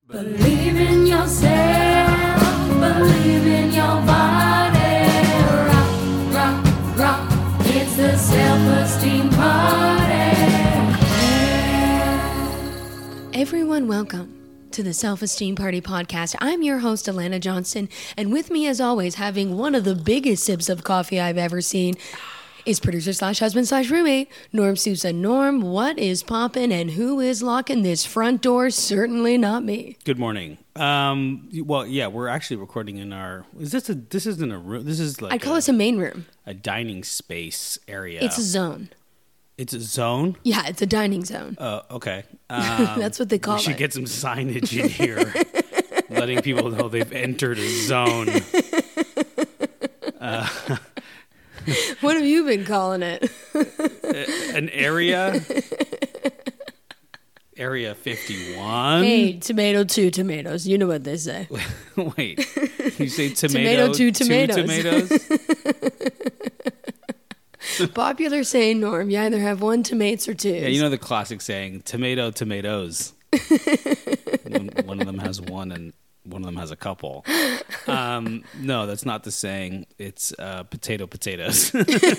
Believe in yourself, believe in your body. Rock, rock, rock, it's the self-esteem party. Everyone, welcome to the Self-Esteem Party podcast. I'm your host, Alana Johnston, and with me, as always, having one of the biggest sips of coffee I've ever seen, is producer slash husband slash roommate, Norm Sousa. Norm, what is poppin' and who is locking this front door? Certainly not me. Good morning. Well, yeah, we're actually recording in our. This isn't a room. This is like I'd call this a main room. a dining space area. It's a zone. It's a zone. Yeah, it's a dining zone. Okay. That's what they call We it. should get some signage in here, letting people know they've entered a zone. What have you been calling it? An area. Area 51. Hey, tomato, 2 tomatoes. You know what they say. Wait, you say tomato, 2 tomatoes. 2 tomatoes? Popular saying, Norm, you either have 1 tomatoes or 2. Yeah, you know the classic saying, tomato, tomatoes. One of them has one and one of them has a couple. No, that's not the saying. It's potato, potatoes.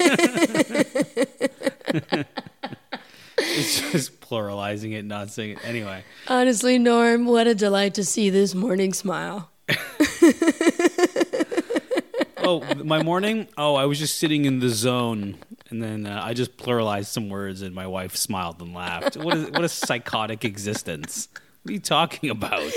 It's just pluralizing it, not saying it. Anyway. Honestly, Norm, what a delight to see this morning smile. Oh, my morning? Oh, I was just sitting in the zone, and then I just pluralized some words, and my wife smiled and laughed. What a psychotic existence. What are you talking about?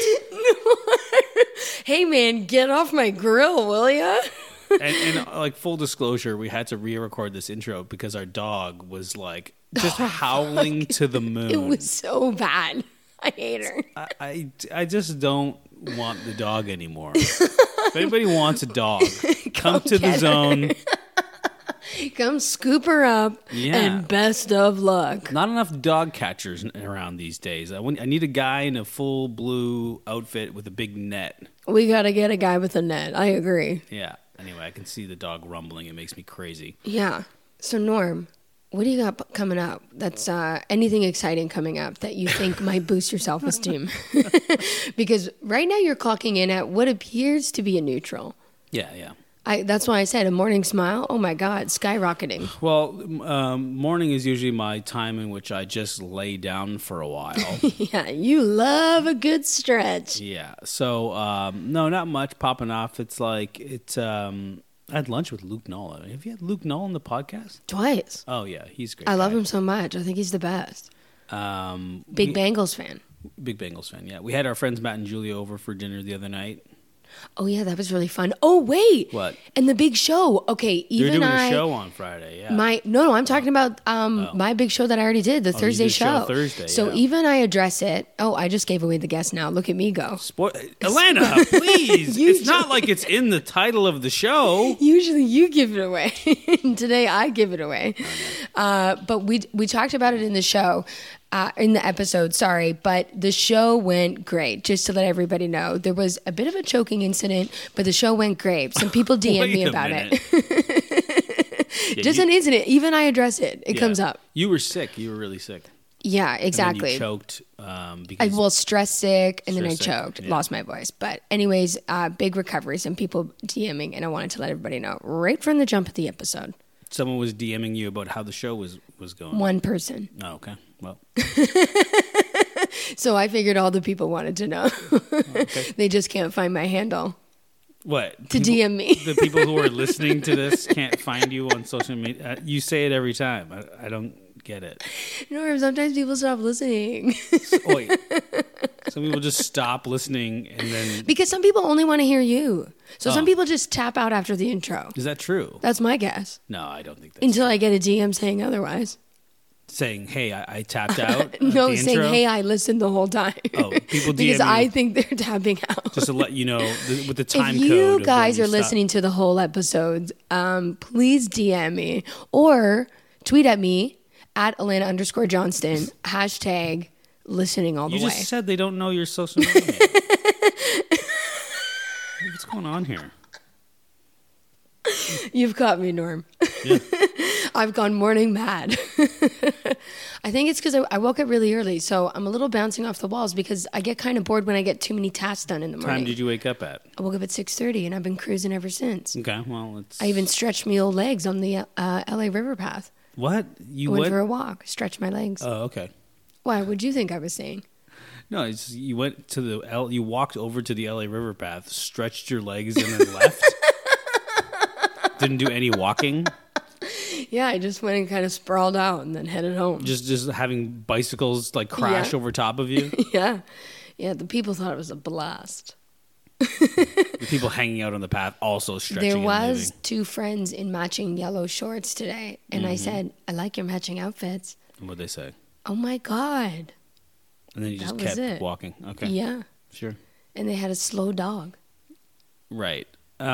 Hey, man, get off my grill, will ya? And like full disclosure, we had to re-record this intro because our dog was like just howling to the moon. It was so bad. I hate her. I just don't want the dog anymore. If anybody wants a dog, come to the zone. Come scoop her up, Yeah. and best of luck. Not enough dog catchers around these days. I need a guy in a full blue outfit with a big net. We got to get a guy with a net. I agree. Yeah. Anyway, I can see the dog rumbling. It makes me crazy. Yeah. So, Norm, what do you got coming up? That's anything exciting coming up that you think might boost your self-esteem? Because right now you're clocking in at what appears to be a neutral. Yeah. That's why I said a morning smile. Oh my God, skyrocketing. Well, morning is usually my time in which I just lay down for a while. Yeah, you love a good stretch. Yeah. So, no, not much popping off. It's like, I had lunch with Luke Knoll. Have you had Luke Knoll on the podcast? Twice. Oh, yeah. He's great. I love him so much. I think he's the best. Big Bengals fan. Big Bengals fan, yeah. We had our friends Matt and Julia over for dinner the other night. Oh, yeah, that was really fun. Oh, wait. What? And the big show. Okay, They're even doing a show on Friday, yeah. No, I'm talking about my big show that I already did, the Thursday you did show. Thursday, so yeah. even I address it. Oh, I just gave away the guest now. Look at me go. Alana, please. It's not like it's in the title of the show. Usually you give it away. Today I give it away. But we talked about it in the show. In the episode, sorry, but the show went great. Just to let everybody know, there was a bit of a choking incident, but the show went great. Some people DM me about it. Just an incident. Even I address it. It comes up. You were sick. You were really sick. Yeah, exactly. And then you choked. Because Stress sick, and then I Stress sick, choked, yeah. lost my voice. But anyways, big recovery. Some people DMing, and I wanted to let everybody know right from the jump of the episode. someone was DMing you about how the show was going. One person. Oh, okay. Well. So I figured all the people wanted to know. Okay. They just can't find my handle. What? To DM me. The people who are listening to this can't find you on social media. You say it every time. I don't get it. No, sometimes people stop listening. Wait. Some people just stop listening and then... Because some people only want to hear you. So some Oh. people just tap out after the intro. Is that true? That's my guess. No, I don't think that's Until true. I get a DM saying otherwise. Saying, hey, I tapped out. No, the saying, intro? hey, I listened the whole time. Oh, people DM Because you. I think they're tapping out. Just to let you know, with the time If code. you of guys when are you stop. listening to the whole episode, please DM me or tweet at me at Alana_Johnston, hashtag listening all the You way. just said they don't know your social media. What's going on here? You've caught me, Norm. Yeah. I've gone morning mad. I think it's because I woke up really early, so I'm a little bouncing off the walls because I get kind of bored when I get too many tasks done in the What morning. time did you wake up at? I woke up at 6:30, and I've been cruising ever since. Okay, well, it's... I even stretched my old legs on the LA River path. What? You Went went... for a walk, stretched my legs. Oh, okay. Why? What'd you think I was saying? No, you went to you walked over to the LA River path, stretched your legs, and then left. Didn't do any walking. Yeah, I just went and kind of sprawled out and then headed home. Just having bicycles like crash Yeah. over top of you. Yeah. The people thought it was a blast. The people hanging out on the path also stretching. There and was moving. 2 friends in matching yellow shorts today, and I said, I like your matching outfits. What'd they say? Oh my God. And then you just That was kept it. walking. Okay. Yeah. Sure. And they had a slow dog. Right.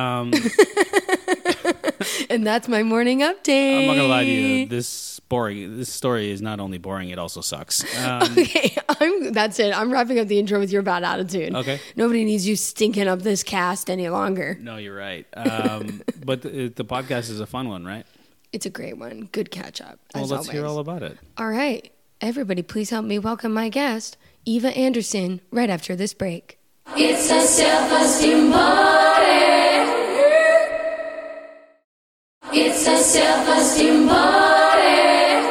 And that's my morning update. I'm not gonna lie to you. This story is not only boring; it also sucks. Okay, that's it. I'm wrapping up the intro with your bad attitude. Okay. Nobody needs you stinking up this cast any longer. No, you're right. But the podcast is a fun one, right? It's a great one. Good catch up. Well, As let's hear always. all about it. All right. Everybody, please help me welcome my guest, Eva Anderson, right after this break. It's a self-esteem party. It's a self-esteem party.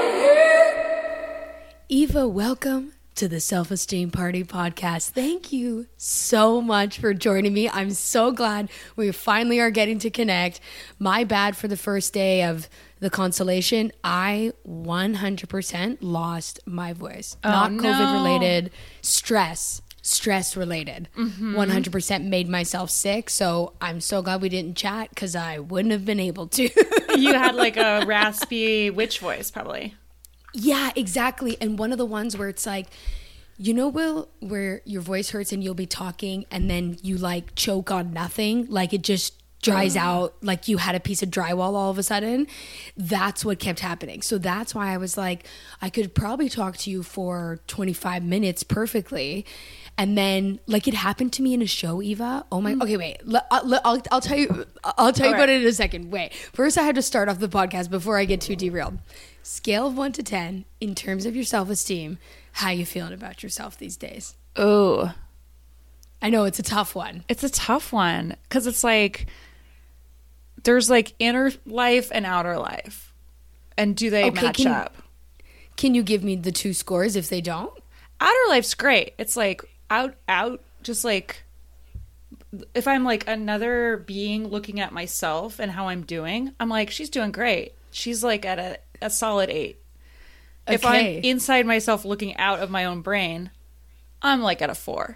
Eva, welcome to the Self-Esteem Party podcast. Thank you so much for joining me. I'm so glad we finally are getting to connect. My bad for the first day of the constellation. I 100% lost my voice. Not no. COVID related, stress related. 100% made myself sick. So I'm so glad we didn't chat because I wouldn't have been able to. You had like a raspy witch voice, probably. Yeah, exactly. And one of the ones where it's like, you know, Will, where your voice hurts and you'll be talking and then you like choke on nothing, like it just dries out, like you had a piece of drywall all of a sudden. That's what kept happening. So that's why I was like, I could probably talk to you for 25 minutes perfectly. And then, like, it happened to me in a show, Eva. Oh my! Okay, wait. I'll tell you. I'll tell you about it in a second. Wait. First, I had to start off the podcast before I get too derailed. Scale of 1 to 10 in terms of your self-esteem. How you feeling about yourself these days? Ooh, I know it's a tough one. it's a tough one because it's like there's like inner life and outer life, and do they match up? Can you give me the 2 scores if they don't? Outer life's great. It's like out, just like if I'm like another being looking at myself and how I'm doing, I'm like, she's doing great. She's like at a solid 8. If I'm Okay. inside myself looking out of my own brain, I'm like at a 4.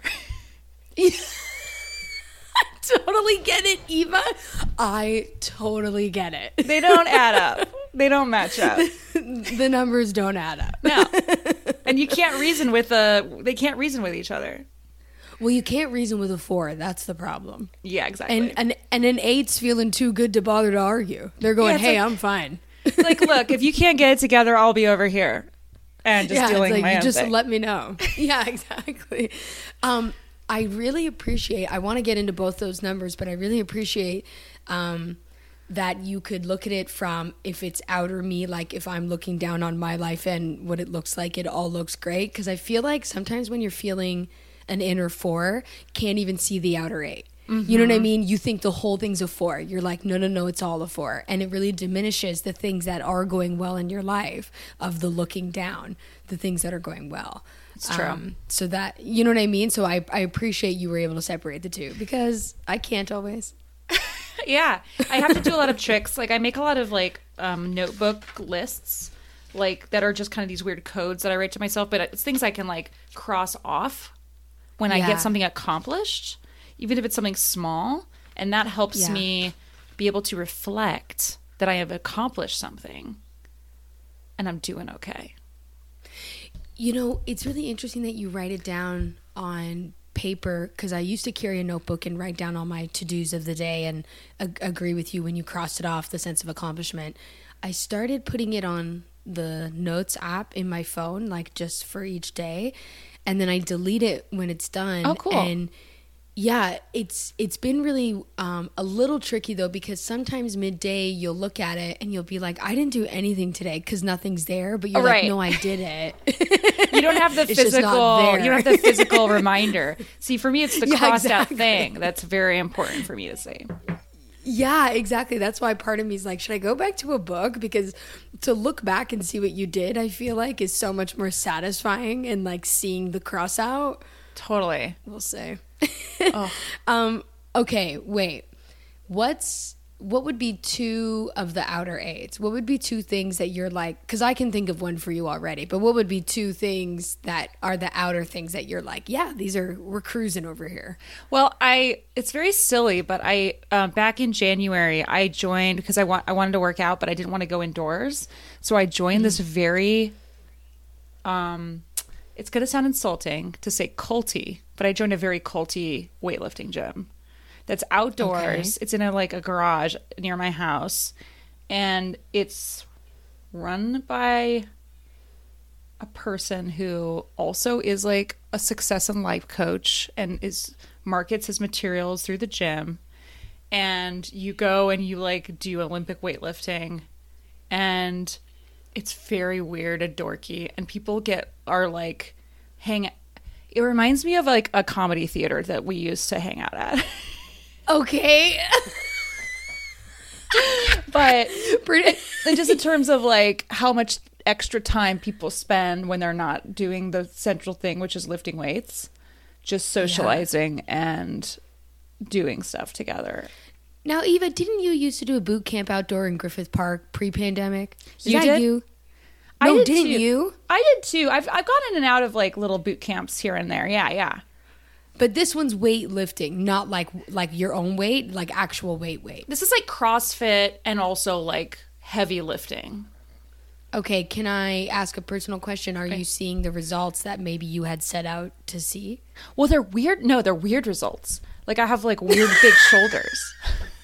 Totally get it, Eva. I totally get it. They don't add up. They don't match up. The numbers don't add up. No. And you can't reason with they can't reason with each other. Well, you can't reason with a 4. That's the problem. Yeah, exactly. And an 8's feeling too good to bother to argue. They're going, Yeah, it's hey, like- I'm fine. like, look, if you can't get it together, I'll be over here. And just Yeah, dealing it's like, my you own just thing. let me know. Yeah, exactly. I really appreciate, I want to get into both those numbers, but I really appreciate that you could look at it from if it's outer me, like if I'm looking down on my life and what it looks like, it all looks great. Because I feel like sometimes when you're feeling an inner 4, can't even see the outer 8. You know what I mean? You think the whole thing's a 4. You're like, no, it's all a 4. And it really diminishes the things that are going well in your life of the looking down, the things that are going well. It's true. So that, you know what I mean? So I appreciate you were able to separate the 2 because I can't always. Yeah. I have to do a lot of tricks. Like, I make a lot of, like, notebook lists, like, that are just kind of these weird codes that I write to myself. But it's things I can, like, cross off when I Yeah. get something accomplished, even if it's something small. And that helps Yeah. me be able to reflect that I have accomplished something and I'm doing okay. You know, it's really interesting that you write it down on paper because I used to carry a notebook and write down all my to-dos of the day and agree with you when you crossed it off, the sense of accomplishment. I started putting it on the notes app in my phone, like just for each day. And then I delete it when it's done. Oh, cool. And Yeah, it's been really a little tricky though, because sometimes midday you'll look at it and you'll be like, I didn't do anything today because nothing's there, but you're Right. like, no, I did it. You don't have the It's just not physical. there. You don't have the physical reminder. See, for me, it's the Yeah, crossed exactly. out thing that's very important for me to see. Yeah, exactly. That's why part of me is like, should I go back to a book? Because to look back and see what you did, I feel like is so much more satisfying, and like seeing the cross out, Totally. we'll say. Oh. Okay, wait. What would be two of the outer eights? What would be two things that you're like, because I can think of one for you already, but what would be two things that are the outer things that you're like, yeah, we're cruising over here? Well, it's very silly, but I back in January I joined because I wanted to work out, but I didn't want to go indoors, so I joined this very it's going to sound insulting to say culty, but I joined a very culty weightlifting gym that's outdoors. Okay. It's in a garage near my house, and it's run by a person who also is like a success in life coach and markets his materials through the gym. And you go and you do Olympic weightlifting, and it's very weird and dorky, and people are hang. It reminds me of a comedy theater that we used to hang out at. Okay. But and just in terms of how much extra time people spend when they're not doing the central thing, which is lifting weights, just socializing and doing stuff together. Now, Eva, didn't you used to do a boot camp outdoor in Griffith Park pre-pandemic? Is You that did? you? I No, did didn't too. you? I did too. I've gone in and out of little boot camps here and there. Yeah. But this one's weightlifting, not like your own weight, like actual weight. This is CrossFit and also heavy lifting. Okay, can I ask a personal question? Are you seeing the results that maybe you had set out to see? Well, they're weird. No, they're weird results. I have weird big shoulders.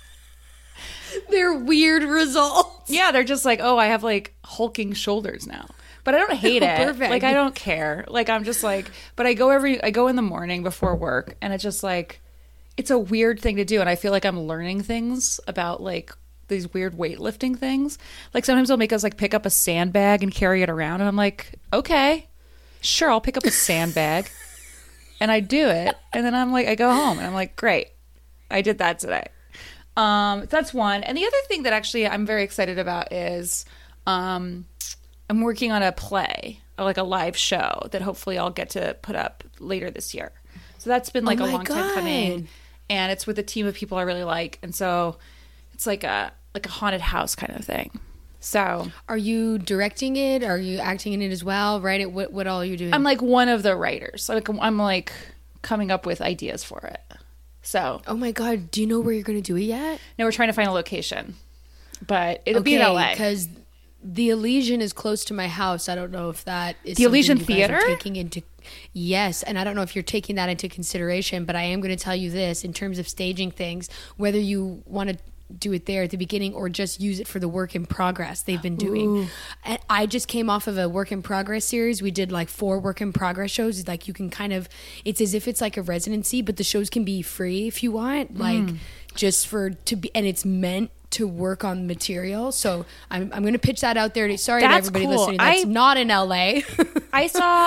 They're weird results. Yeah, they're just I have hulking shoulders now. But I don't hate it. Perfect. I don't care. I'm just but I go in the morning before work, and it's just it's a weird thing to do, and I feel I'm learning things about these weird weightlifting things. Sometimes they'll make us pick up a sandbag and carry it around, and I'm like, okay, sure, I'll pick up a sandbag. And I do it, and then I go home, and I'm like, great, I did that today. That's one. And the other thing that actually I'm very excited about is I'm working on a play, a live show that hopefully I'll get to put up later this year. So that's been Oh a my long time coming, God. and it's with a team of people I really like, and so it's like a haunted house kind of thing. So Are you directing it? Are you acting in it as well? Right? What all are you doing? I'm one of the writers. I'm coming up with ideas for it. So oh my God, do you know where you're going to do it yet? now we're trying to find a location, but it'll be in LA. Because the Elysian is close to my house. I don't know if that is The something Elysian you guys are Theater? taking into. Yes, and I don't know if you're taking that into consideration, but I am going to tell you this in terms of staging things, whether you want to do it there at the beginning or just use it for the work in progress they've been doing. And I just came off of a work in progress series. We did 4 work in progress shows. You can it's as if it's a residency, but the shows can be free if you want, just and it's meant to work on material. So I'm going to pitch that out there. Sorry to That's everybody cool. listening. That's not in LA. I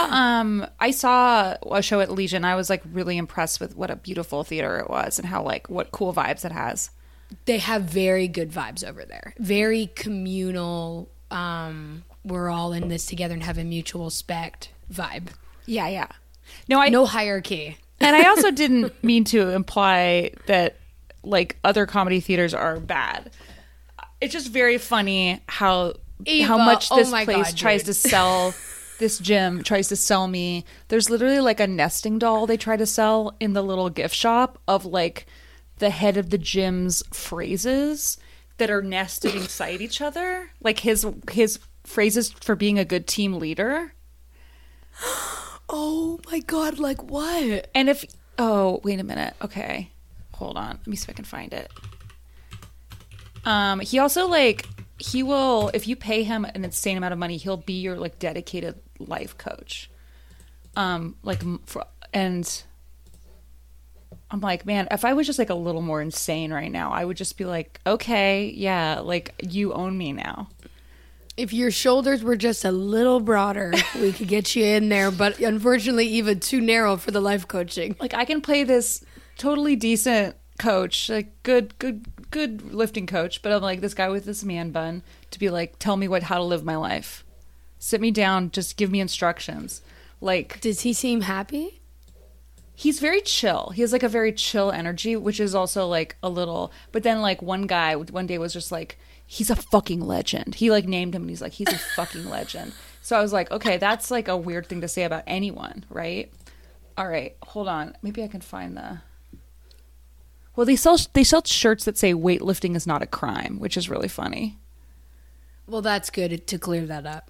saw a show at Legion. I was really impressed with what a beautiful theater it was and how what cool vibes it has. They have very good vibes over there. Very communal. We're all in this together and have a mutual respect vibe. Yeah. No, No hierarchy. and I also didn't mean to imply that other comedy theaters are bad. It's just very funny how Eva, much oh this my place God, tries dude. to sell. This gym tries to sell me. There's literally a nesting doll they try to sell in the little gift shop of the head of the gym's phrases that are nested inside each other, his phrases for being a good team leader. Oh my God, what? And wait a minute. Okay. Hold on. Let me see if I can find it. He also he will, if you pay him an insane amount of money, he'll be your dedicated life coach. And I'm like, man, if I was just like a little more insane right now, I would just be like, okay, yeah, like you own me now. If your shoulders were just a little broader, we could get you in there. But unfortunately, even too narrow for the life coaching. Like I can play this totally decent coach, like good lifting coach, but I'm like this guy with this man bun to be like, tell me how to live my life. Sit me down, just give me instructions. Like, does he seem happy? He's very chill. He has like a very chill energy, which is also like a little, but then like one guy one day was just like, he's a fucking legend. He like named him and he's like, he's a fucking legend. So I was like, okay, that's like a weird thing to say about anyone, right? All right, hold on. Maybe I can find well, they sell shirts that say weightlifting is not a crime, which is really funny. Well, that's good to clear that up.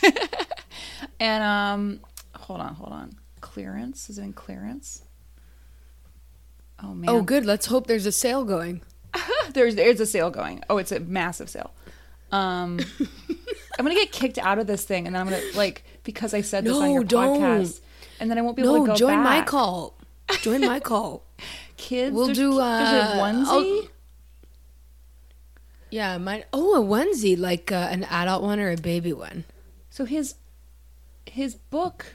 And hold on. Clearance? Is it in clearance? Oh man. Oh, good. Let's hope there's a sale going. There's a sale going. Oh, it's a massive sale. I'm gonna get kicked out of this thing, and then I'm gonna like because I said this on your podcast, and then I won't be able to go back. Join my call. Join my call. Kids, we'll do there's a onesie. Yeah, mine. Oh, a onesie, like an adult one or a baby one. So his book.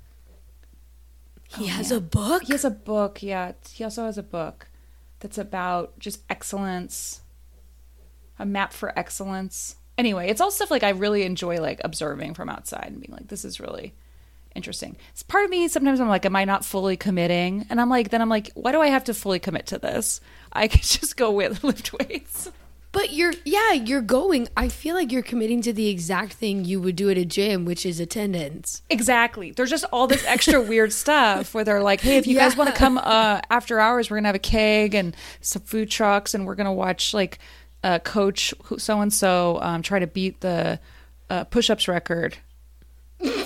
He has a book? He has a book, yeah. He also has a book that's about just excellence, a map for excellence. Anyway, it's all stuff like I really enjoy like observing from outside and being like, this is really interesting. It's part of me, sometimes I'm like, am I not fully committing? And I'm like, why do I have to fully commit to this? I could just go lift weights. But you're going. I feel like you're committing to the exact thing you would do at a gym, which is attendance. Exactly. There's just all this extra weird stuff where they're like, hey, if you guys want to come after hours, we're going to have a keg and some food trucks, and we're going to watch like coach so-and-so try to beat the push-ups record. I'm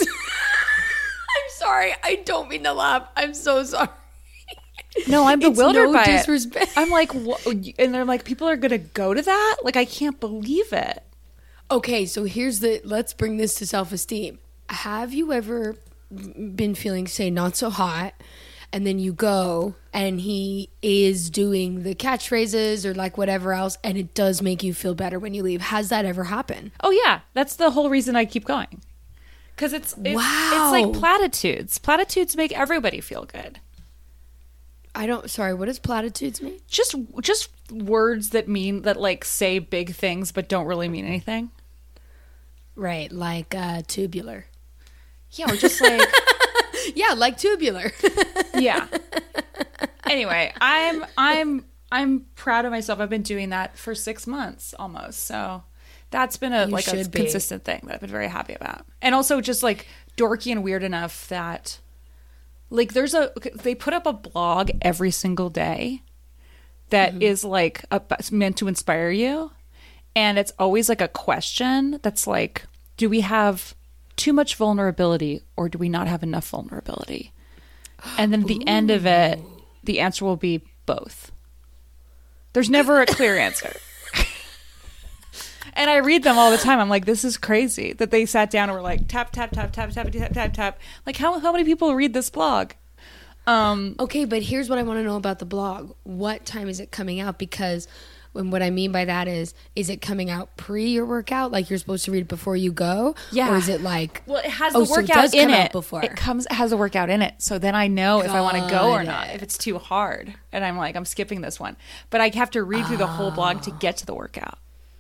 sorry. I don't mean to laugh. I'm so sorry. No, I'm bewildered by disrespect. it. I'm like, what? And they're like, people are going to go to that? Like, I can't believe it. Okay, so let's bring this to self-esteem. Have you ever been feeling, say, not so hot, and then you go and he is doing the catchphrases or like whatever else, and it does make you feel better when you leave? Has that ever happened? Oh, yeah. That's the whole reason I keep going. Because it's like platitudes. Platitudes make everybody feel good. Sorry, what does platitudes mean? Just words that mean that like say big things but don't really mean anything. Right, like tubular. Yeah, or just like yeah, like tubular. Yeah. Anyway, I'm proud of myself. I've been doing that for 6 months almost. So that's been a consistent thing that I've been very happy about. And also just like dorky and weird enough that like they put up a blog every single day that is like meant to inspire you. And it's always like a question that's like, do we have too much vulnerability or do we not have enough vulnerability? And then at the end of it, the answer will be both. There's never a clear answer. And I read them all the time. I'm like, this is crazy that they sat down and were like, tap, tap, tap, tap, tap, tap, tap, tap. Like, how many people read this blog? Okay, but here's what I want to know about the blog. What time is it coming out? Because what I mean by that is it coming out pre your workout? Like you're supposed to read it before you go? Yeah. Or is it like... Well, it has the workout in it. It has a workout in it. So then I know if I want to go or not, if it's too hard. And I'm like, I'm skipping this one. But I have to read through the whole blog to get to the workout.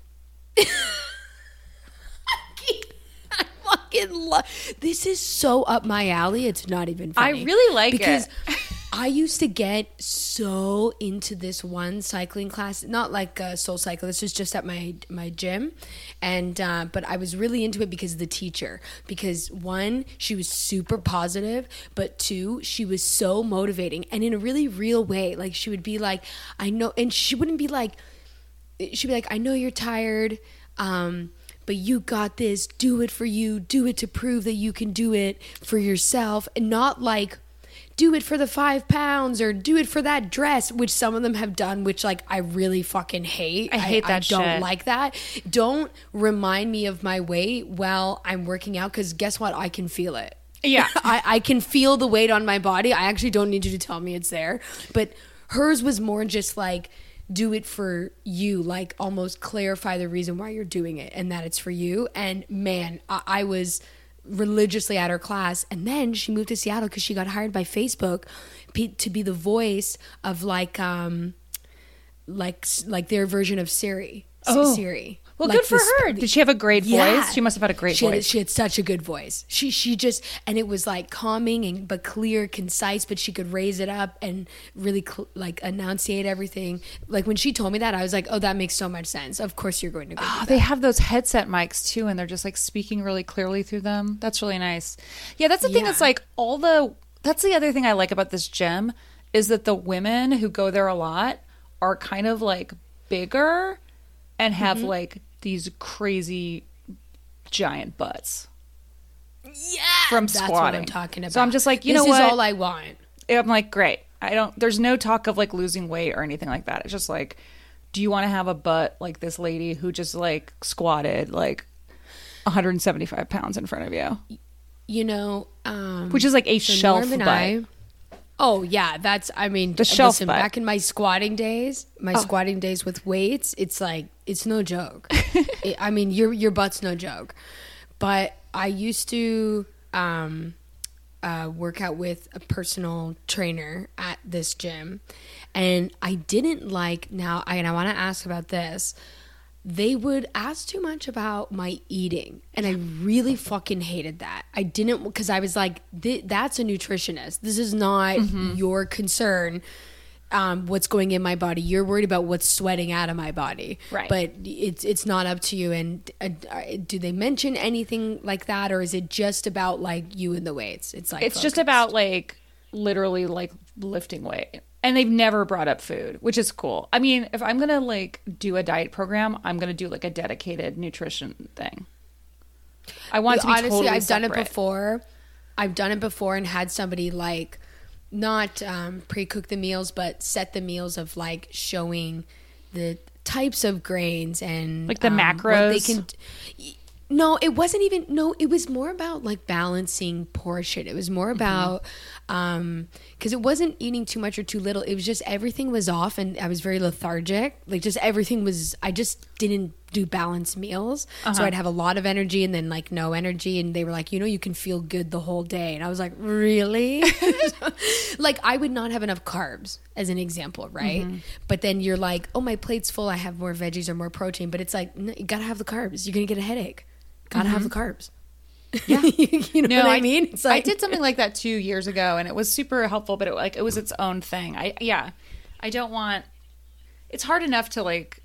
I fucking love this. Is so up my alley. It's not even funny. I really like because it I used to get so into this one cycling class, not like Soul Cycle. This was just at my gym, and but I was really into it because of the teacher. Because one, she was super positive, but two, she was so motivating and in a really real way. Like she would be like, I know, and she wouldn't be like. She'd be like, I know you're tired, but you got this. Do it for you. Do it to prove that you can do it for yourself. And not like, do it for the 5 pounds or do it for that dress, which some of them have done, which like I really fucking hate. I hate that shit. I don't like that. Don't remind me of my weight while I'm working out, because guess what? I can feel it. Yeah. I can feel the weight on my body. I actually don't need you to tell me it's there. But Hers was more just like, do it for you, like almost clarify the reason why you're doing it and that it's for you. And man, I was religiously at her class. And then she moved to Seattle because she got hired by Facebook to be the voice of like their version of Siri. Oh. Siri. Well, Like good for this- her. Did she have a great Yeah. voice? She must have had a great voice. She had such a good voice. She just, and it was like calming but clear, concise, but she could raise it up and really like enunciate everything. Like when she told me that, I was like, oh, that makes so much sense. Of course you're going to go. Oh, do they that. have those headset mics too, and they're just like speaking really clearly through them. That's really nice. Yeah, that's the thing. Yeah. It's like that's the other thing I like about this gym is that the women who go there a lot are kind of like bigger and have like these crazy giant butts Yeah. from That's squatting. what I'm talking about. So I'm just like, you this know what? is all I want. I'm like, great. There's no talk of like losing weight or anything like that. It's just like, do you want to have a butt like this lady who just like squatted like 175 pounds in front of you? You know, Which is like a so shelf Norm and butt. oh yeah, that's, I mean, The shelf listen, butt. back in my squatting days, with weights, it's like, it's no joke. I mean, your butt's no joke. But I used to work out with a personal trainer at this gym, and I didn't like, and I want to ask about this. They would ask too much about my eating, and I really fucking hated that. I didn't, because I was like, that's a nutritionist. This is not your concern. What's going in my body. You're worried about what's sweating out of my body, Right. But it's not up to you. And do they mention anything like that, or is it just about like you and the weights? It's like, It's just focused? about like literally like lifting weight. And they've never brought up food, which is cool. I mean, if I'm going to like do a diet program, I'm going to do like a dedicated nutrition thing. I want it to be honestly, totally I've done it separate. before. I've done it before and had somebody like not pre-cook the meals, but set the meals of like showing the types of grains and Like the what macros? they can. No, it wasn't even. No, it was more about like balancing portion. It was more about because it wasn't eating too much or too little. It was just everything was off, and I was very lethargic. Like just everything was. I just didn't do balanced meals, so I'd have a lot of energy and then like no energy. And they were like, you can feel good the whole day, and I was like, really? Like I would not have enough carbs, as an example, right? But then you're like, oh, my plate's full. I have more veggies or more protein, but it's like, no, you gotta have the carbs. You're gonna get a headache. Gotta have the carbs. Yeah, you know what I mean. It's I like, did something like that 2 years ago, and it was super helpful. But it was its own thing. I don't want. It's hard enough to like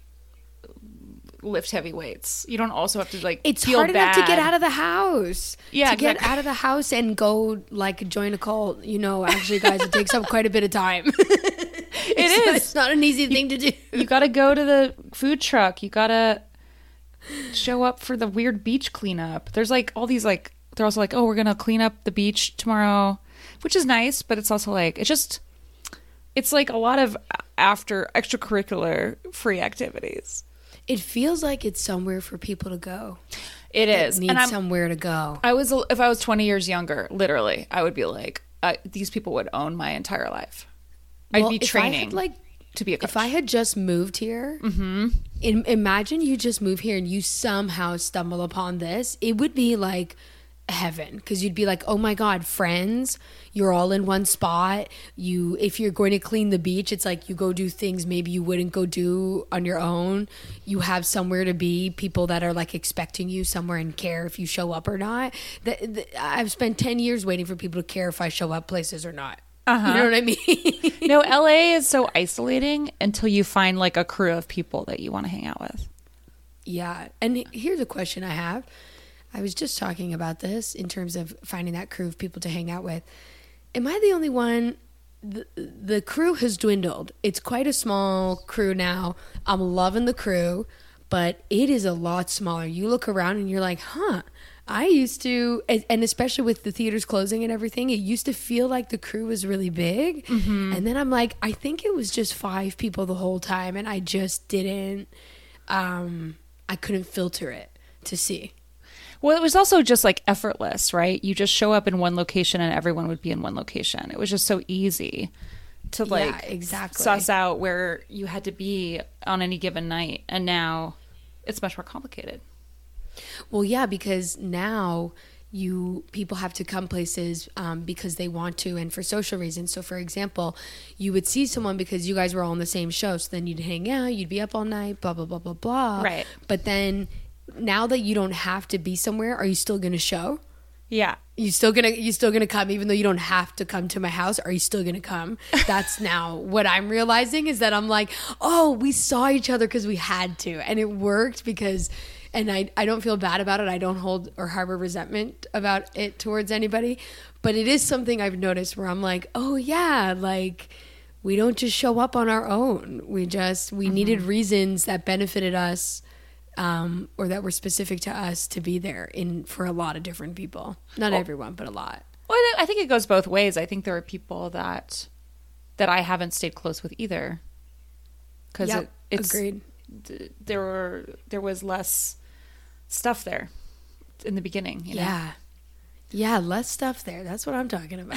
lift heavy weights. You don't also have to like. It's feel hard enough to bad. get out of the house. Yeah, to get exactly. out of the house and go like join a cult. Actually, guys, it takes up quite a bit of time. It's not an easy thing to do. You got to go to the food truck. You got to show up for the weird beach cleanup. There's like all these like they're also like, oh, we're gonna clean up the beach tomorrow, which is nice, but it's also like it's like a lot of after extracurricular free activities. It feels like it's somewhere for people to go. It is. Need And I'm, somewhere to go. if I was 20 years younger, literally, I would be like, these people would own my entire life. Well, I'd be if I had, training like, to be a coach. if I had just moved here, imagine you just move here and you somehow stumble upon this. It would be like heaven, because you'd be like, oh my God, friends, you're all in one spot. If you're going to clean the beach, it's like you go do things maybe you wouldn't go do on your own. You have somewhere to be, people that are like expecting you somewhere and care if you show up or not. I've spent 10 years waiting for people to care if I show up places or not. You know what I mean? No, LA is so isolating until you find like a crew of people that you want to hang out with. Yeah. And here's a question I have. I was just talking about this in terms of finding that crew of people to hang out with. Am I the only one? The crew has dwindled. It's quite a small crew now. I'm loving the crew, but it is a lot smaller. You look around and you're like, I used to, and especially with the theaters closing and everything, it used to feel like the crew was really big. And then I'm like, I think it was just 5 people the whole time, and I just didn't, I couldn't filter it to see. Well, it was also just like effortless, right? You just show up in one location and everyone would be in one location. It was just so easy to like Yeah, exactly. suss out where you had to be on any given night. And now it's much more complicated. Well, yeah, because now people have to come places because they want to and for social reasons. So, for example, you would see someone because you guys were all on the same show. So then you'd hang out, you'd be up all night, blah, blah, blah, blah, blah. Right. But then now that you don't have to be somewhere, are you still going to show? Yeah. You still gonna come even though you don't have to come to my house? Are you still gonna come? That's now what I'm realizing is that I'm like, oh, we saw each other because we had to, and it worked because, and I don't feel bad about it. I don't hold or harbor resentment about it towards anybody, but it is something I've noticed where I'm like, oh yeah, like we don't just show up on our own. We needed reasons that benefited us. Or that were specific to us to be there for a lot of different people. Not everyone, but a lot. Well, I think it goes both ways. I think there are people that I haven't stayed close with either. Because it's agreed. There was less stuff there in the beginning. You know? Yeah, less stuff there. That's what I'm talking about.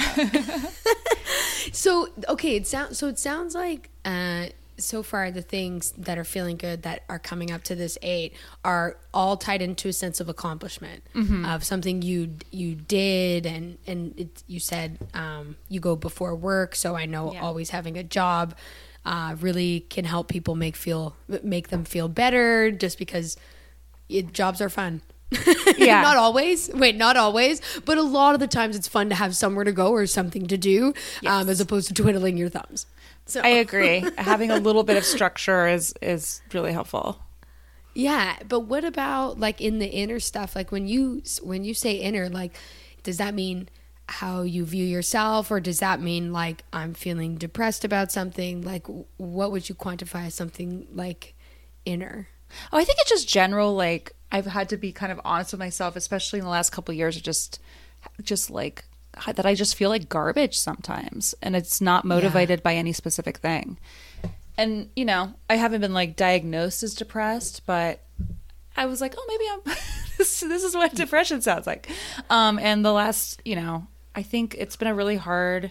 So it sounds like so far the things that are feeling good that are coming up to this 8 are all tied into a sense of accomplishment of something you did, and you said you go before work, so I know always having a job really can help people make them feel better, just because jobs are fun. Yeah. Not always, but a lot of the times it's fun to have somewhere to go or something to do, as opposed to twiddling your thumbs. So I agree. Having a little bit of structure is really helpful. Yeah, but what about like in the inner stuff? Like when you say inner, like does that mean how you view yourself, or does that mean like I'm feeling depressed about something? Like what would you quantify as something like inner? Oh, I think it's just general. Like I've had to be kind of honest with myself, especially in the last couple of years, just like that I just feel like garbage sometimes, and it's not motivated by any specific thing. And I haven't been like diagnosed as depressed, but I was like, oh, maybe I'm this is what depression sounds like. And the last, I think it's been a really hard,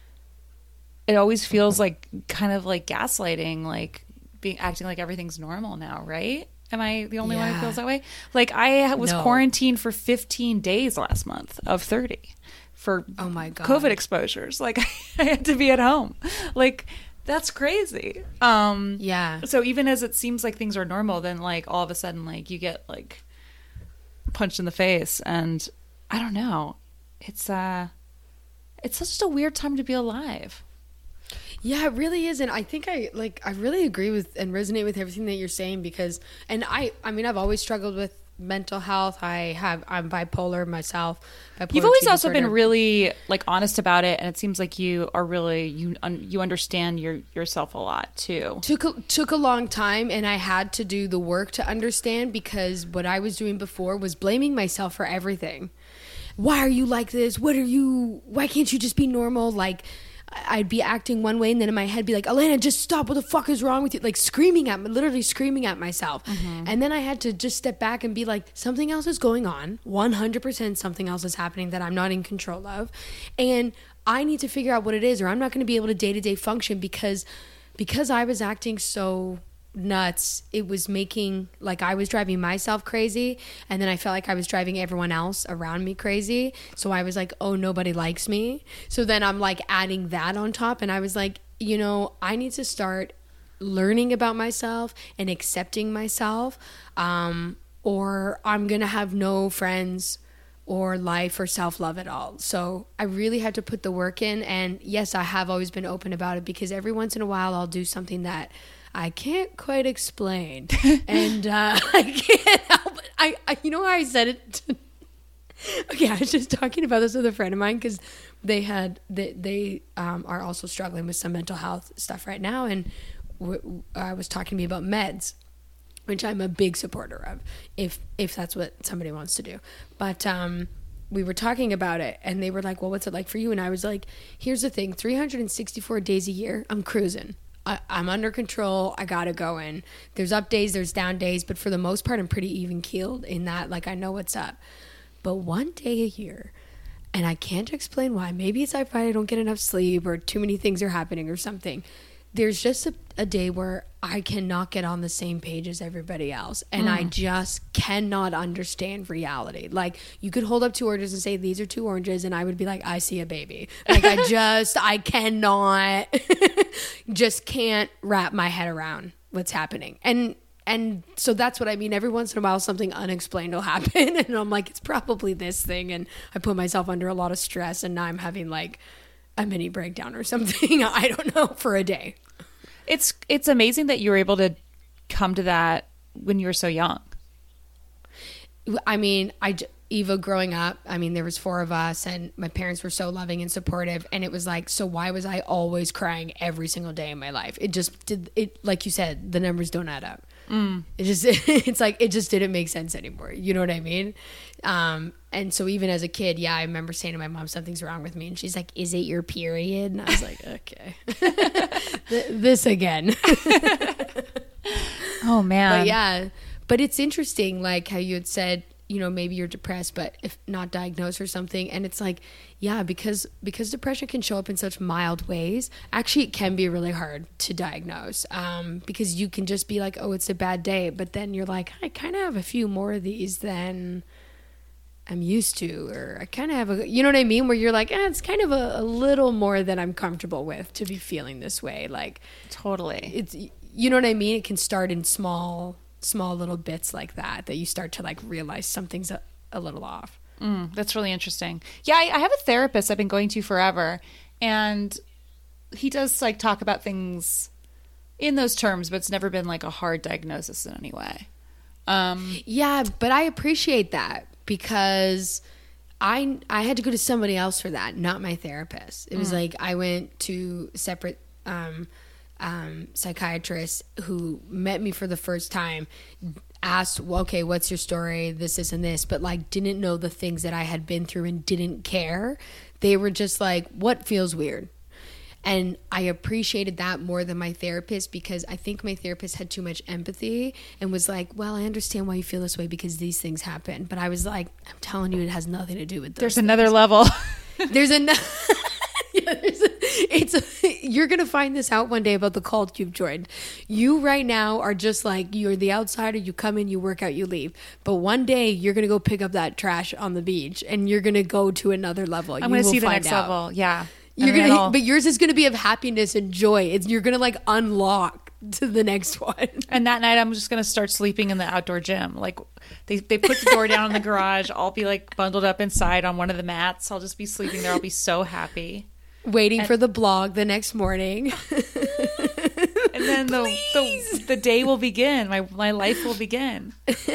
it always feels like kind of like gaslighting, like acting like everything's normal now, right? Am I the only one who feels that way? Like I was quarantined for 15 days last month of 30 for COVID exposures. Like I had to be at home. Like that's crazy. So even as it seems like things are normal, then like all of a sudden like you get like punched in the face, and I don't know. It's just a weird time to be alive. Yeah, it really is. And I think I really agree with and resonate with everything that you're saying, because, and I mean, I've always struggled with mental health. I'm bipolar myself. You've always also been really like honest about it, and it seems like you are really, you understand yourself a lot too. Took a long time, and I had to do the work to understand, because what I was doing before was blaming myself for everything. Why are you like this? Why can't you just be normal? Like, I'd be acting one way, and then in my head be like, Elena, just stop. What the fuck is wrong with you? Like literally screaming at myself. Mm-hmm. And then I had to just step back and be like, something else is going on. 100% something else is happening that I'm not in control of. And I need to figure out what it is, or I'm not going to be able to day-to-day function, because I was acting so nuts. It was making, like, I was driving myself crazy, and then I felt like I was driving everyone else around me crazy. So I was like, oh, nobody likes me. So then I'm like adding that on top, and I was like, I need to start learning about myself and accepting myself, or I'm gonna have no friends or life or self-love at all. So I really had to put the work in. And yes, I have always been open about it, because every once in a while I'll do something that I can't quite explain, and I can't help it. I you know how I said it? Okay, I was just talking about this with a friend of mine, because they are also struggling with some mental health stuff right now, and I was talking to me about meds, which I'm a big supporter of, if that's what somebody wants to do. But we were talking about it, and they were like, well, what's it like for you? And I was like, here's the thing, 364 days a year, I'm cruising. I'm under control. I got it going. There's up days, there's down days, but for the most part, I'm pretty even keeled in that. Like, I know what's up. But one day a year, and I can't explain why. Maybe it's I don't get enough sleep or too many things are happening or something. There's just a day where I cannot get on the same page as everybody else. And I just cannot understand reality. Like, you could hold up 2 oranges and say, these are 2 oranges. And I would be like, I see a baby. Like, I cannot, just can't wrap my head around what's happening. And so that's what I mean. Every once in a while, something unexplained will happen. And I'm like, it's probably this thing. And I put myself under a lot of stress. And now I'm having like a mini breakdown or something. I don't know, for a day. It's amazing that you were able to come to that when you were so young. I mean, Eva growing up, I mean, there was 4 of us and my parents were so loving and supportive. And it was like, so why was I always crying every single day in my life? It just did it. Like you said, the numbers don't add up. It's like, it just didn't make sense anymore. You know what I mean? And so even as a kid, I remember saying to my mom, something's wrong with me. And she's like, is it your period? And I was like, okay, this again. Oh man. But but it's interesting, like how you had said, you know, maybe you're depressed, but if not diagnosed or something. And it's like, because depression can show up in such mild ways, actually it can be really hard to diagnose, because you can just be like, oh, it's a bad day. But then you're like, I kind of have a few more of these than I'm used to, or I kind of have you know what I mean? Where you're like, it's kind of a little more than I'm comfortable with to be feeling this way. Like, totally. It's, you know what I mean? It can start in small little bits like that you start to like realize something's a little off. That's really interesting. Yeah, I have a therapist I've been going to forever, and he does like talk about things in those terms, but it's never been like a hard diagnosis in any way. Yeah, but I appreciate that because I had to go to somebody else for that, not my therapist. It was like I went to separate psychiatrists who met me for the first time, asked, well, okay, what's your story, this and this, but like didn't know the things that I had been through and didn't care. They were just like, what feels weird? And I appreciated that more than my therapist, because I think my therapist had too much empathy and was like, well, I understand why you feel this way because these things happen. But I was like, I'm telling you, it has nothing to do with those There's things. another level. There's another. You're going to find this out one day about the cult you've joined. You right now are just like, you're the outsider. You come in, you work out, you leave. But one day you're going to go pick up that trash on the beach and you're going to go to another level. I'm going to see the next level. Yeah. But yours is going to be of happiness and joy. You're going to like unlock to the next one. And that night I'm just going to start sleeping in the outdoor gym. Like they put the door down in the garage. I'll be like bundled up inside on one of the mats. I'll just be sleeping there. I'll be so happy. Waiting for the blog the next morning. And then the day will begin. My life will begin.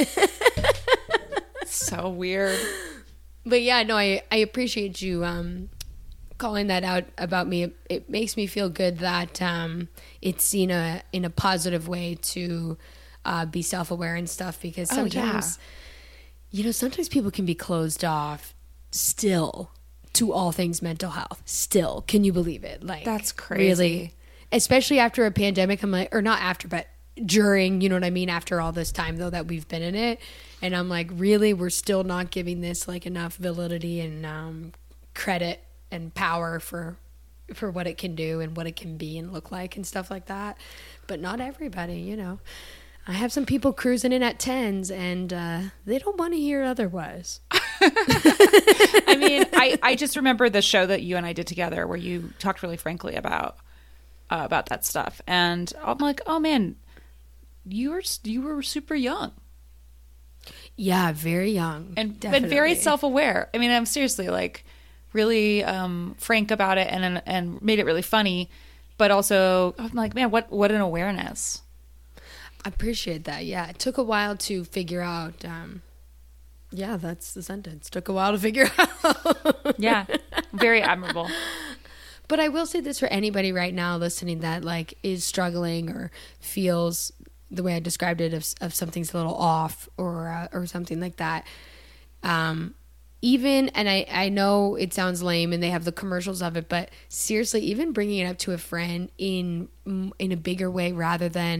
So weird. But yeah, no, I appreciate you calling that out about me. It makes me feel good that it's seen in a positive way to be self-aware and stuff, because sometimes, sometimes people can be closed off still to all things mental health. Still, can you believe it? Like, that's crazy. Really, especially after a pandemic. I'm like, or not after, but during, you know what I mean? After all this time though that we've been in it, and I'm like, really, we're still not giving this like enough validity and credit and power for what it can do and what it can be and look like and stuff like that. But not everybody, you know. I have some people cruising in at 10s and they don't want to hear otherwise. I mean, I just remember the show that you and I did together where you talked really frankly about that stuff. And I'm like, oh man, you were super young. Yeah, very young. And very self-aware. I mean, I'm seriously like really frank about it and made it really funny. But also, I'm like, man, what an awareness. I appreciate that. Yeah, it took a while to figure out. Yeah, that's the sentence. Took a while to figure out. Yeah, very admirable. But I will say this for anybody right now listening that like is struggling or feels the way I described it of something's a little off or something like that. Even, and I know it sounds lame and they have the commercials of it, but seriously, even bringing it up to a friend in a bigger way rather than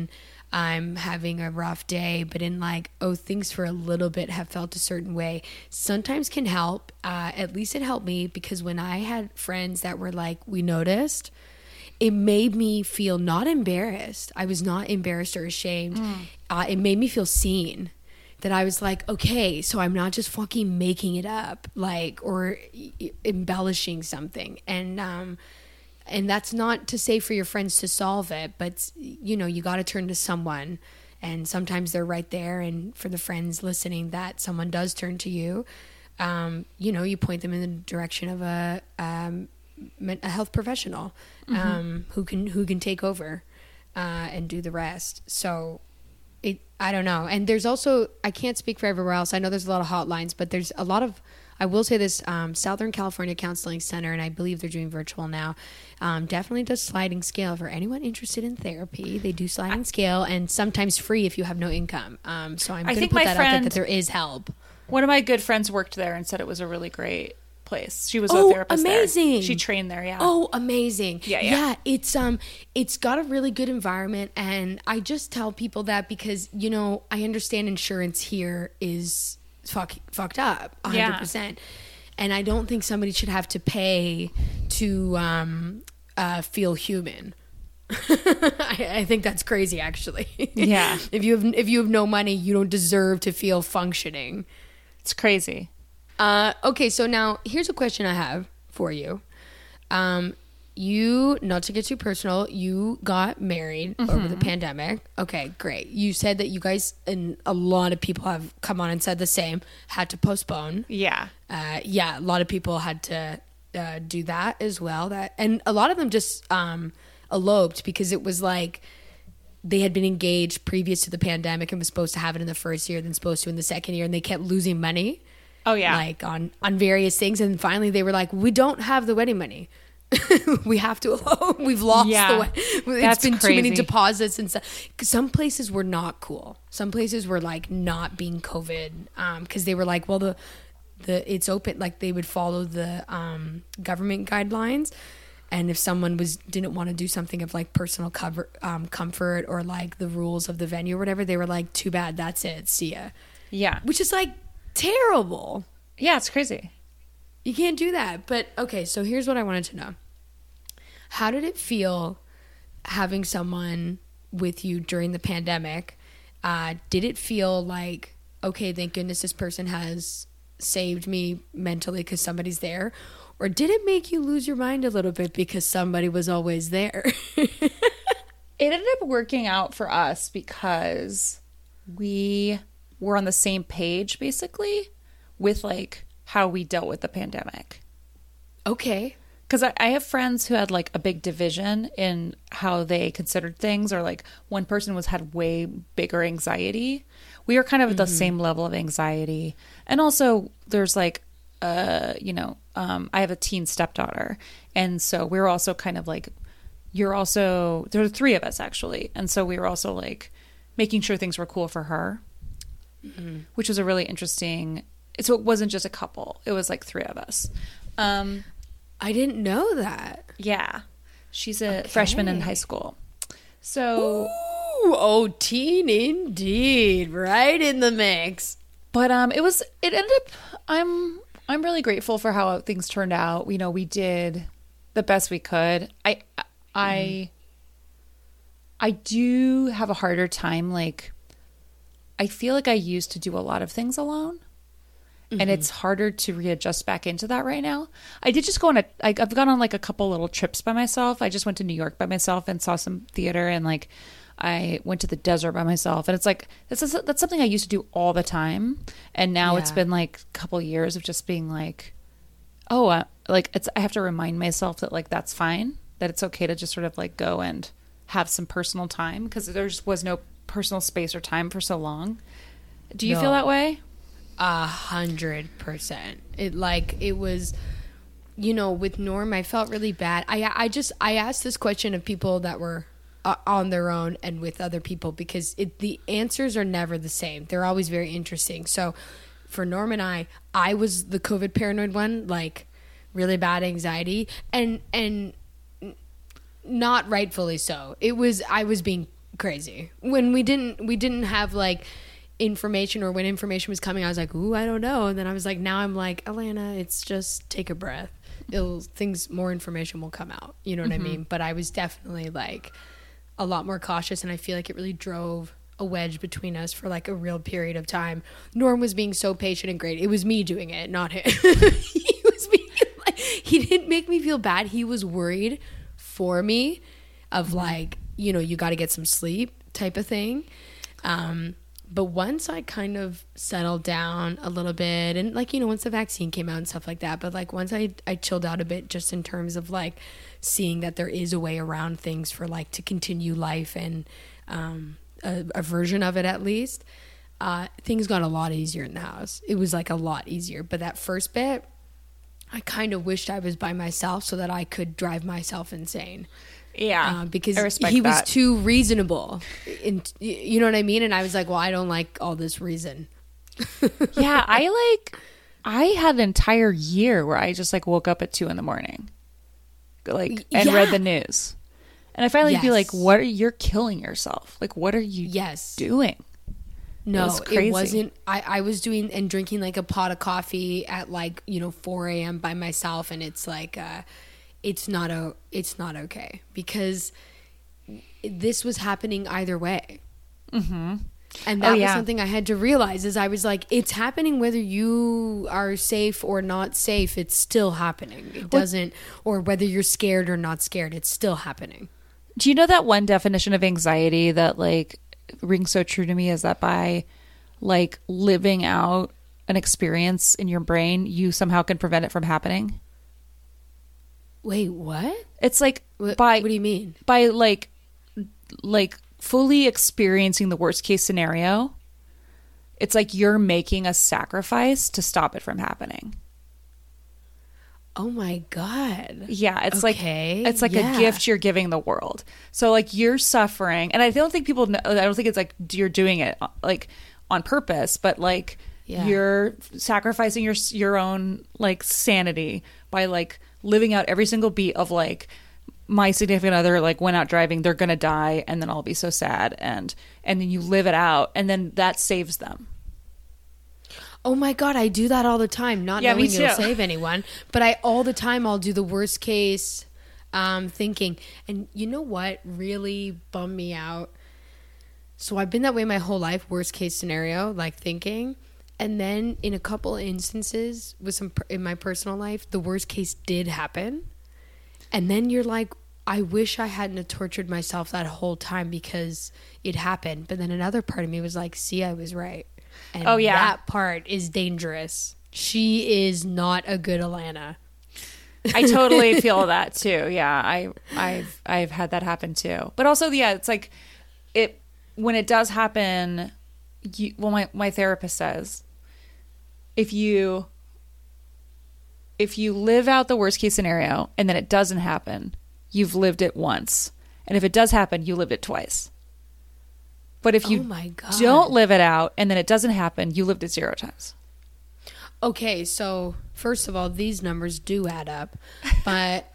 I'm having a rough day, but in like, oh, things for a little bit have felt a certain way, sometimes can help. At least it helped me, because when I had friends that were like, we noticed, it made me feel not embarrassed. I was not embarrassed or ashamed. It made me feel seen. That I was like, okay, so I'm not just fucking making it up, like, or embellishing something. And that's not to say for your friends to solve it, but you know, you got to turn to someone, and sometimes they're right there. And for the friends listening, that someone does turn to you, you know, you point them in the direction of a health professional, who can take over, and do the rest. So I don't know. And there's also, I can't speak for everywhere else. I know there's a lot of hotlines, but there's a lot of, I will say this, Southern California Counseling Center, and I believe they're doing virtual now, definitely does sliding scale for anyone interested in therapy. They do sliding scale, and sometimes free if you have no income. So I'm going to put that out there, that there is help. One of my good friends worked there and said it was a really great place. She was a Oh, therapist amazing. there. She trained there, yeah. Oh, amazing. Yeah. It's got a really good environment, and I just tell people that because, you know, I understand insurance here is fucked up 100%. And I don't think somebody should have to pay to feel human. I think that's crazy, actually. Yeah. If you have no money, you don't deserve to feel functioning. It's crazy. Okay, so now here's a question I have for you. You, not to get too personal, you got married over the pandemic. Okay, great. You said that you guys, and a lot of people have come on and said the same, had to postpone. Yeah. Yeah, a lot of people had to do that as well. And a lot of them just eloped, because it was like they had been engaged previous to the pandemic and was supposed to have it in the first year, then supposed to in the second year, and they kept losing money. Oh, yeah. Like on various things. And finally they were like, we don't have the wedding money. We have to elope. We've lost it's been too many deposits and stuff. Some places were not cool. Some places were like not being COVID, because they were like, well, the it's open, like they would follow the government guidelines. And if someone didn't want to do something of like personal comfort or like the rules of the venue or whatever, they were like, too bad, that's it, see ya. Yeah. Which is like terrible. Yeah, it's crazy. You can't do that. But okay, so here's what I wanted to know. How did it feel having someone with you during the pandemic? Did it feel like, okay, thank goodness this person has saved me mentally because somebody's there? Or did it make you lose your mind a little bit because somebody was always there? It ended up working out for us because we were on the same page, basically, with like how we dealt with the pandemic. Okay. Because I have friends who had like a big division in how they considered things, or like one person had way bigger anxiety. We were kind of at the same level of anxiety. And also there's like, I have a teen stepdaughter. And so we were also kind of like, there were three of us actually. And so we were also like making sure things were cool for her, which was a really interesting, so it wasn't just a couple. It was like three of us. I didn't know that. Yeah. She's a freshman in high school. So. Ooh, oh, teen indeed. Right in the mix. But it ended up, I'm really grateful for how things turned out. You know, we did the best we could. I do have a harder time. Like, I feel like I used to do a lot of things alone. And it's harder to readjust back into that right now. I did just go on I've gone on like a couple little trips by myself. I just went to New York by myself and saw some theater, and like I went to the desert by myself. And it's like, that's something I used to do all the time. And now it's been like a couple years of just being like, I have to remind myself that like, that's fine, that it's okay to just sort of like go and have some personal time, because there just was no personal space or time for so long. Do you feel that way? 100%. It was, with Norm, I felt really bad. I asked this question of people that were on their own and with other people, because the answers are never the same. They're always very interesting. So for Norm and I was the COVID paranoid one, like really bad anxiety, and not rightfully so. I was being crazy. When we didn't have like information, or when information was coming, I was like, ooh, I don't know. And then I was like, now I'm like, Alana, it's just take a breath. More information will come out. You know what I mean? But I was definitely like a lot more cautious, and I feel like it really drove a wedge between us for like a real period of time. Norm was being so patient and great. It was me doing it, not him. He didn't make me feel bad. He was worried for me of like, you know, you got to get some sleep type of thing. But once I kind of settled down a little bit, and like, you know, once the vaccine came out and stuff like that, but like once I chilled out a bit, just in terms of like seeing that there is a way around things for like to continue life, and a version of it at least, things got a lot easier in the house. It was like a lot easier. But that first bit, I kind of wished I was by myself so that I could drive myself insane. Yeah, because I respect he was that. too reasonable. You know what I mean? And I was like, well, I don't like all this reason. Yeah, I had an entire year where I just like woke up at 2 a.m, like, and read the news. And I finally be like, you're killing yourself. Like, what are you doing? No, it wasn't. I was doing and drinking like a pot of coffee at like, you know, 4 a.m. by myself. And it's like, it's not okay, because this was happening either way. Mm-hmm. And that was something I had to realize, is I was like, it's happening whether you are safe or not safe. It's still happening. It doesn't, or whether you're scared or not scared, it's still happening. Do you know that one definition of anxiety that like rings so true to me is that by like living out an experience in your brain, you somehow can prevent it from happening? Wait, what? It's like what do you mean? By like fully experiencing the worst case scenario, it's like you're making a sacrifice to stop it from happening. Oh my God. Yeah, it's like a gift you're giving the world. So like you're suffering, and I don't think people know, I don't think it's like you're doing it like on purpose, but like you're sacrificing your own like sanity by like living out every single beat of like, my significant other like went out driving, they're gonna die, and then I'll be so sad, and then you live it out, and then that saves them. Oh my God, I do that all the time, not knowing it'll save anyone, but all the time I'll do the worst case thinking. And you know what really bummed me out? So I've been that way my whole life, worst case scenario, like thinking. And then in a couple of instances in my personal life, the worst case did happen. And then you're like, I wish I hadn't have tortured myself that whole time because it happened. But then another part of me was like, see, I was right. And that part is dangerous. She is not a good Alana. I totally feel that too. Yeah, I've had that happen too. But also, yeah, it's like when it does happen. My therapist says, if you live out the worst case scenario and then it doesn't happen, you've lived it once. And if it does happen, you lived it twice. But if you don't live it out and then it doesn't happen, you lived it 0 times. Okay, so first of all, these numbers do add up. But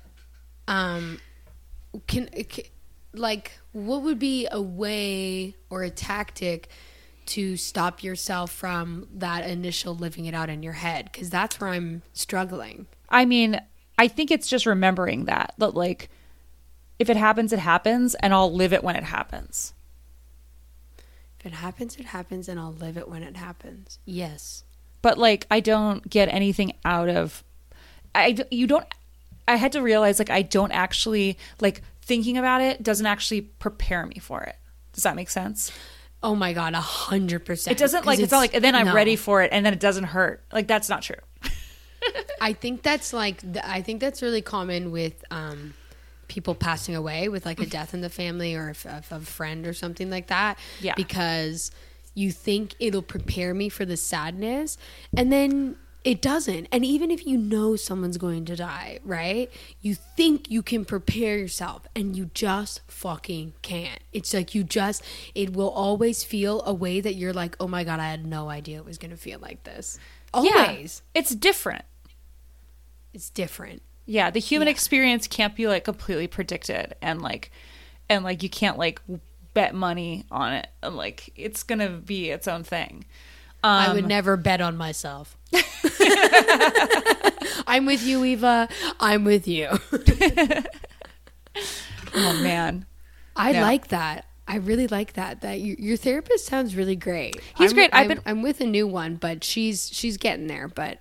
what would be a way or a tactic to stop yourself from that initial living it out in your head? Because that's where I'm struggling. I mean, I think it's just remembering that like, if it happens, it happens, and I'll live it when it happens. If it happens, it happens, and I'll live it when it happens. Yes. But like, I don't get anything out of, I had to realize like, I don't actually, like, thinking about it doesn't actually prepare me for it. Does that make sense? Oh my God, 100%. It doesn't like, it's not like, and then I'm ready for it and then it doesn't hurt. Like, that's not true. I think that's really common with people passing away, with like a death in the family or if a friend or something like that. Yeah. Because you think it'll prepare me for the sadness, and then it doesn't. And even if you know someone's going to die, right? You think you can prepare yourself, and you just fucking can't. It's like it will always feel a way that you're like, oh my God, I had no idea it was going to feel like this. Always. Yeah, it's different. It's different. Yeah, the human experience can't be like completely predicted, and like you can't like bet money on it. And like, it's going to be its own thing. I would never bet on myself. I'm with you, Eva. I'm with you. Oh man. I like that. I really like that. That your therapist sounds really great. He's great. I'm with a new one, but she's getting there. But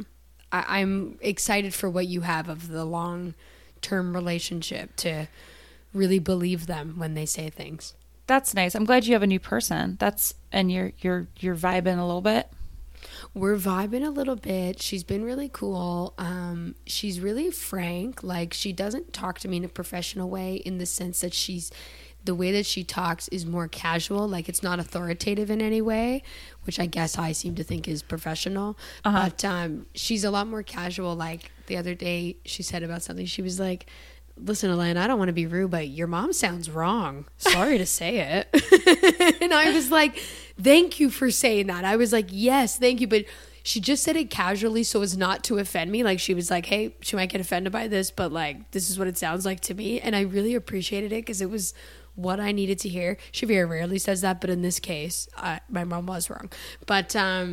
I'm excited for what you have of the long-term relationship to really believe them when they say things. That's nice. I'm glad you have a new person. And you're vibing a little bit. We're vibing a little bit. She's been really cool. She's really frank. Like, she doesn't talk to me in a professional way, in the sense that the way that she talks is more casual. Like, it's not authoritative in any way, which I guess I seem to think is professional. But she's a lot more casual. Like, the other day she said about something, she was like, listen, Elaine, I don't want to be rude, but your mom sounds wrong. Sorry to say it. And I was like, thank you for saying that. I was like, yes, thank you. But she just said it casually so as not to offend me. Like, she was like, hey, she might get offended by this, but like, this is what it sounds like to me. And I really appreciated it because it was what I needed to hear. She very rarely says that, but in this case, my mom was wrong. But,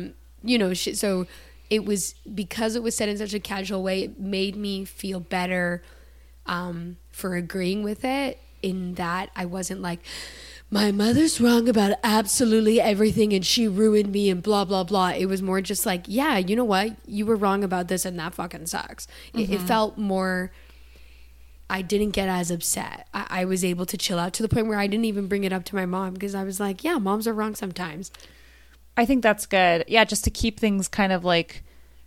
so it was, because it was said in such a casual way, it made me feel better for agreeing with it, in that I wasn't like, my mother's wrong about absolutely everything and she ruined me and blah, blah, blah. It was more just like, yeah, you know what? You were wrong about this and that fucking sucks. It felt more, I didn't get as upset. I was able to chill out to the point where I didn't even bring it up to my mom, because I was like, yeah, moms are wrong sometimes. I think that's good. Yeah, just to keep things kind of like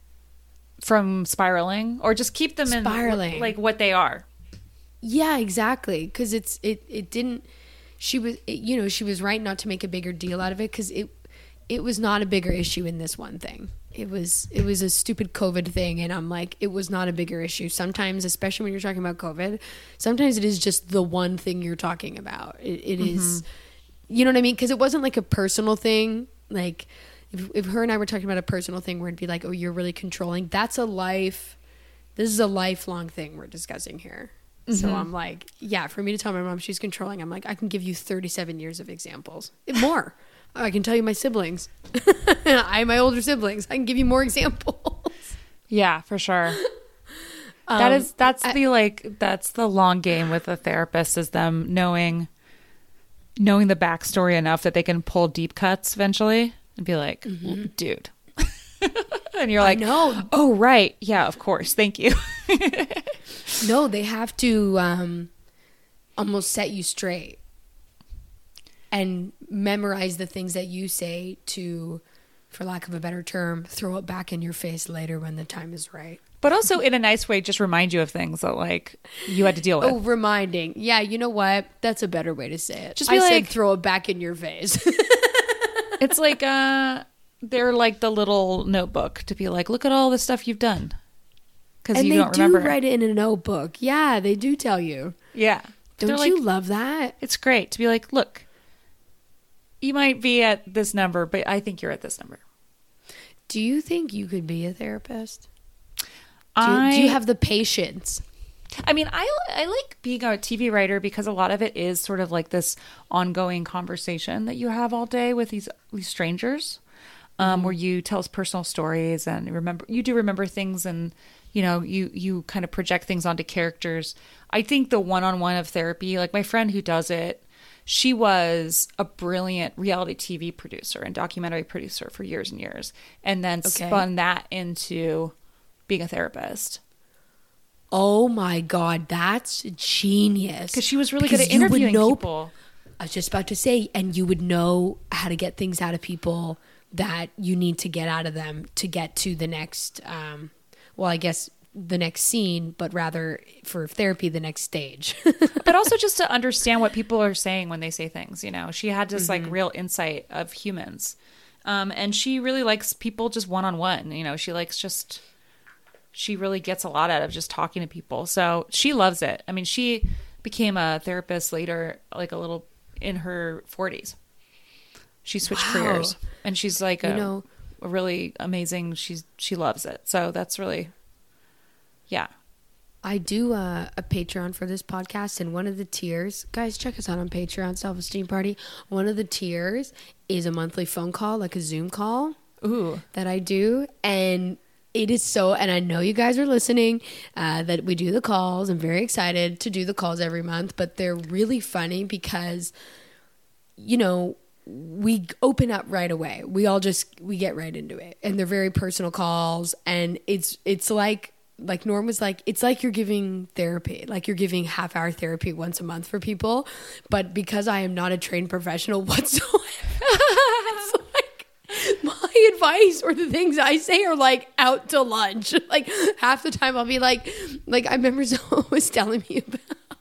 from spiraling, or just keep them spiraling in like what they are. Yeah, exactly. Because it didn't. She was right not to make a bigger deal out of it, because it was not a bigger issue in this one thing. It was a stupid COVID thing, and I'm like, it was not a bigger issue. Sometimes, especially when you're talking about COVID, sometimes it is just the one thing you're talking about. It is, you know what I mean? Because it wasn't like a personal thing. Like, if her and I were talking about a personal thing where it'd be like, oh, you're really controlling. This is a lifelong thing we're discussing here. So I'm like, yeah, for me to tell my mom she's controlling, I'm like, I can give you 37 years of examples. More. I can tell you my siblings. My older siblings. I can give you more examples. Yeah, for sure. That's the long game with a therapist, is them knowing the backstory enough that they can pull deep cuts eventually and be like, dude. And you're like, no. Oh, right. Yeah, of course. Thank you. No, they have to almost set you straight and memorize the things that you say to, for lack of a better term, throw it back in your face later when the time is right. But also in a nice way, just remind you of things that like you had to deal with. Oh, reminding. Yeah, you know what? That's a better way to say it. Just be I said throw it back in your face. It's like they're like the little notebook to be like, look at all the stuff you've done. Because you don't remember. And they do write it in a notebook. Yeah, they do tell you. Yeah. Don't you love that? It's great to be like, look, you might be at this number, but I think you're at this number. Do you think you could be a therapist? Do you have the patience? I mean, I like being a TV writer because a lot of it is sort of like this ongoing conversation that you have all day with these strangers, where you tell us personal stories and you do remember things, and you kind of project things onto characters. I think the one-on-one of therapy, like my friend who does it, she was a brilliant reality TV producer and documentary producer for years and years, and then spun that into being a therapist. Oh my God, that's genius. Because she was really good at interviewing people. I was just about to say, and you would know how to get things out of people that you need to get out of them to get to the next, I guess the next scene, but rather for therapy, the next stage. But also just to understand what people are saying when they say things, she had this like real insight of humans. And she really likes people just one-on-one, she really gets a lot out of just talking to people. So she loves it. I mean, she became a therapist later, like a little in her 40s. She switched careers, and she's like a really amazing. She loves it. So that's really, yeah. I do a Patreon for this podcast, and one of the tiers, guys, check us out on Patreon, Self-Esteem Party. One of the tiers is a monthly phone call, like a Zoom call. Ooh. That I do, and it is so, and I know you guys are listening, that we do the calls. I'm very excited to do the calls every month, but they're really funny because, you know, we open up right away. We get right into it, and they're very personal calls, and it's like Norm was like, it's like you're giving therapy, like you're giving half-hour therapy once a month for people, but because I am not a trained professional whatsoever, it's like my advice or the things I say are like out to lunch. Like half the time I'll be like I remember Zoe was telling me about,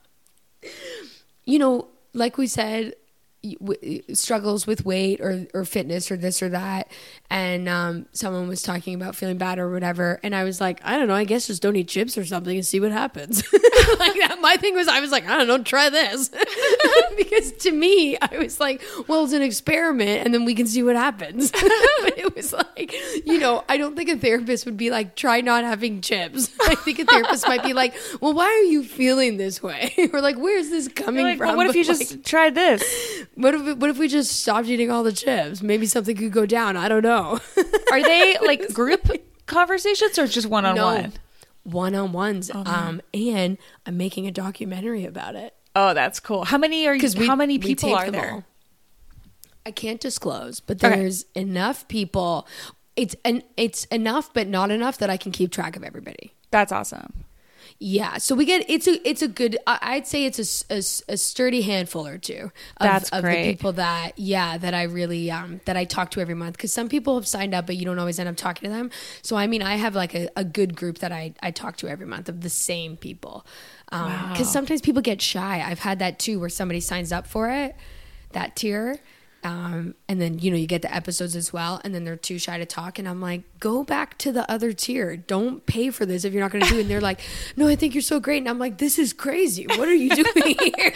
you know, like we said, struggles with weight or fitness or this or that, and someone was talking about feeling bad or whatever, and I was like, I don't know, I guess just don't eat chips or something and see what happens. Like that, my thing was, I was like, I don't know, try this. Because to me, I was like, well, it's an experiment and then we can see what happens. But it was like, you know, I don't think a therapist would be like, try not having chips. I think a therapist might be like, well, why are you feeling this way? Or like, where's this coming Like, from? well, what if you But, just tried this? what if we just stopped eating all the chips? Maybe something could go down. I don't know. Are they like group conversations or just one-on-one? One-on-ones. And I'm making a documentary about it. Oh, that's cool. How many are you? How many people are there? I can't disclose, but Okay. there's enough people. It's enough, but not enough that I can keep track of everybody. That's awesome. Yeah, so we get it's a good. I'd say it's a sturdy handful or two That's of great. the people that I really that I talk to every month, because some people have signed up but you don't always end up talking to them. So I mean, I have like a good group that I talk to every month of the same people, because sometimes people get shy. I've had that too, where somebody signs up for it, that tier. And then, you know, you get the episodes as well, and then they're too shy to talk, and I'm like, go back to the other tier. Don't pay for this if you're not going to do it. And they're like, no, I think you're so great. And I'm like, this is crazy. What are you doing here?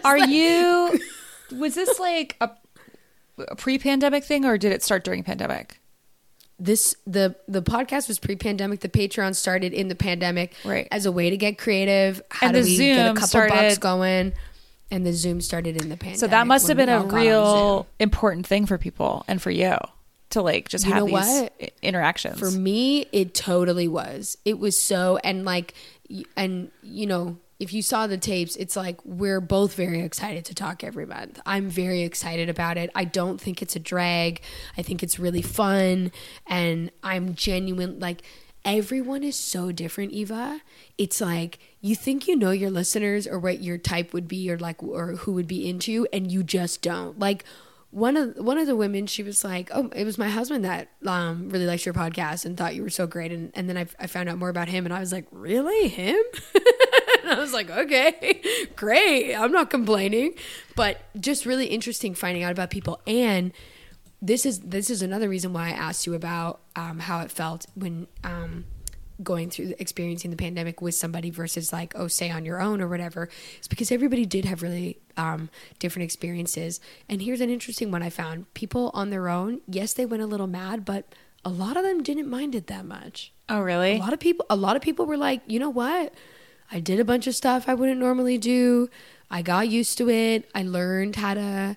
Was this like a pre-pandemic thing, or did it start during pandemic? The podcast was pre-pandemic. The Patreon started in the pandemic, Right. as a way to get creative. How And do the we get a Zoom couple started- bucks going? And the Zoom started in the pandemic. So that must have when been we a all got on real Zoom. important thing for people and for you to like just You have know these what? interactions. For me, it totally was. It was so, and like, and you know, if you saw the tapes, it's like we're both very excited to talk every month. I'm very excited about it. I don't think it's a drag. I think it's really fun, and I'm genuine. Like, everyone is so different, Eva. It's like you think you know your listeners or what your type would be, or like, or who would be into you, and you just don't. Like, one of the women, she was like, oh, it was my husband that really likes your podcast and thought you were so great, and then I found out more about him, and I was like, really, him? And I was like, okay, great, I'm not complaining. But just really interesting finding out about people. And this is another reason why I asked you about how it felt when going through experiencing the pandemic with somebody versus like, oh, say on your own or whatever. It's because everybody did have really different experiences. And here's an interesting one I found. People on their own, yes, they went a little mad, but a lot of them didn't mind it that much. Oh, really? A lot of people were like, you know what? I did a bunch of stuff I wouldn't normally do. I got used to it. I learned how to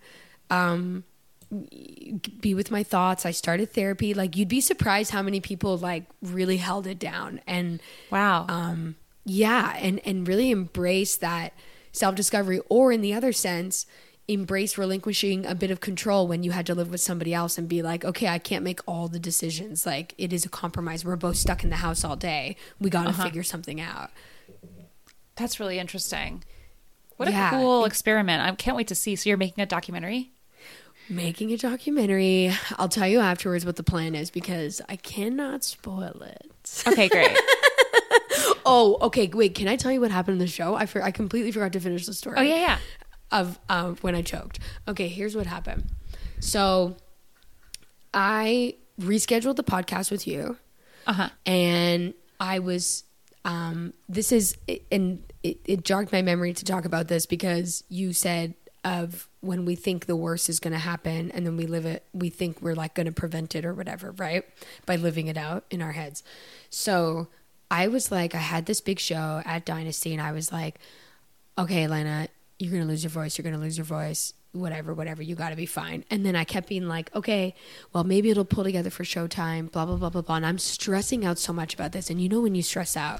be with my thoughts. I started therapy. Like, you'd be surprised how many people like really held it down and Wow. yeah, and really embrace that self-discovery, or in the other sense, embrace relinquishing a bit of control when you had to live with somebody else and be like, okay, I can't make all the decisions. Like, it is a compromise. We're both stuck in the house all day. We got to figure something out. That's really interesting. What Yeah. a cool experiment. I can't wait to see. So you're making a documentary? Making a documentary. I'll tell you afterwards what the plan is, because I cannot spoil it. Okay, great. Oh, okay. Wait, can I tell you what happened in the show? I completely forgot to finish the story. Oh, yeah. Of when I choked. Okay, here's what happened. So I rescheduled the podcast with you. Uh-huh. And I was it jogged my memory to talk about this, because you said of when we think the worst is going to happen and then we think we're like going to prevent it or whatever, right? By living it out in our heads. So I was like, I had this big show at Dynasty, and I was like, okay, Elena, you're going to lose your voice. You're going to lose your voice. Whatever. You got to be fine. And then I kept being like, okay, well, maybe it'll pull together for Showtime, blah, blah, blah, blah, blah. And I'm stressing out so much about this. And you know, when you stress out,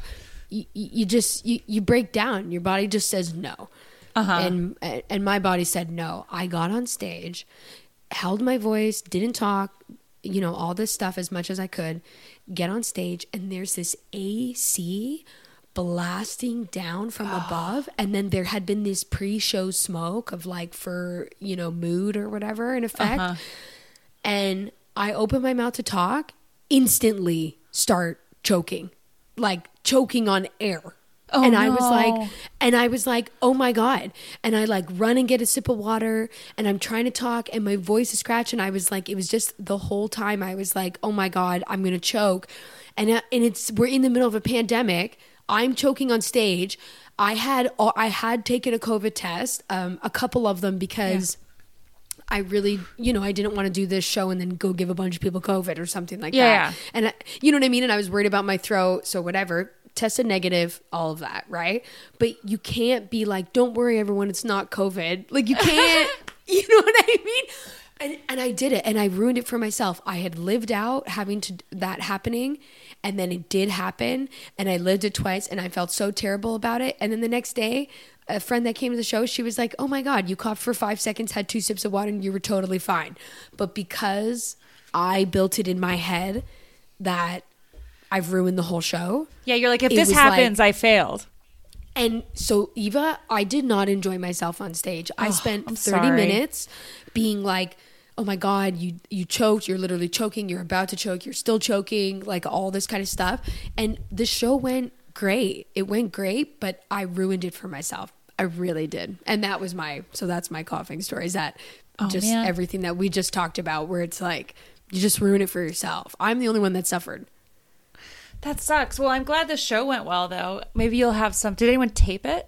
you break down. Your body just says no. And my body said no. I got on stage, held my voice, didn't talk, all this stuff as much as I could, get on stage, and there's this AC blasting down from above, and then there had been this pre-show smoke of like for mood or whatever in effect, and I opened my mouth to talk, instantly start choking on air. I was like, oh my God. And I like run and get a sip of water, and I'm trying to talk, and my voice is scratched. And I was like, it was just the whole time I was like, oh my God, I'm going to choke. And we're in the middle of a pandemic. I'm choking on stage. I had taken a COVID test, a couple of them, because I really, I didn't want to do this show and then go give a bunch of people COVID or something like that. Yeah. And you know what I mean? And I was worried about my throat. So whatever, tested negative, all of that. Right. But you can't be like, don't worry, everyone, it's not COVID. Like you can't, you know what I mean? And I did it, and I ruined it for myself. I had lived out having that happening, and then it did happen, and I lived it twice, and I felt so terrible about it. And then the next day, a friend that came to the show, she was like, oh my God, you coughed for 5 seconds, had 2 sips of water, and you were totally fine. But because I built it in my head that I've ruined the whole show. Yeah, you're like, if this happens, I failed. And so, Eva, I did not enjoy myself on stage. I spent 30 minutes being like, oh my God, you choked, you're literally choking, you're about to choke, you're still choking, like all this kind of stuff. And the show went great. It went great, but I ruined it for myself. I really did. And that's my coughing story, is that everything that we just talked about, where it's like, you just ruin it for yourself. I'm the only one that suffered. That sucks. Well, I'm glad the show went well, though. Maybe you'll have some. Did anyone tape it?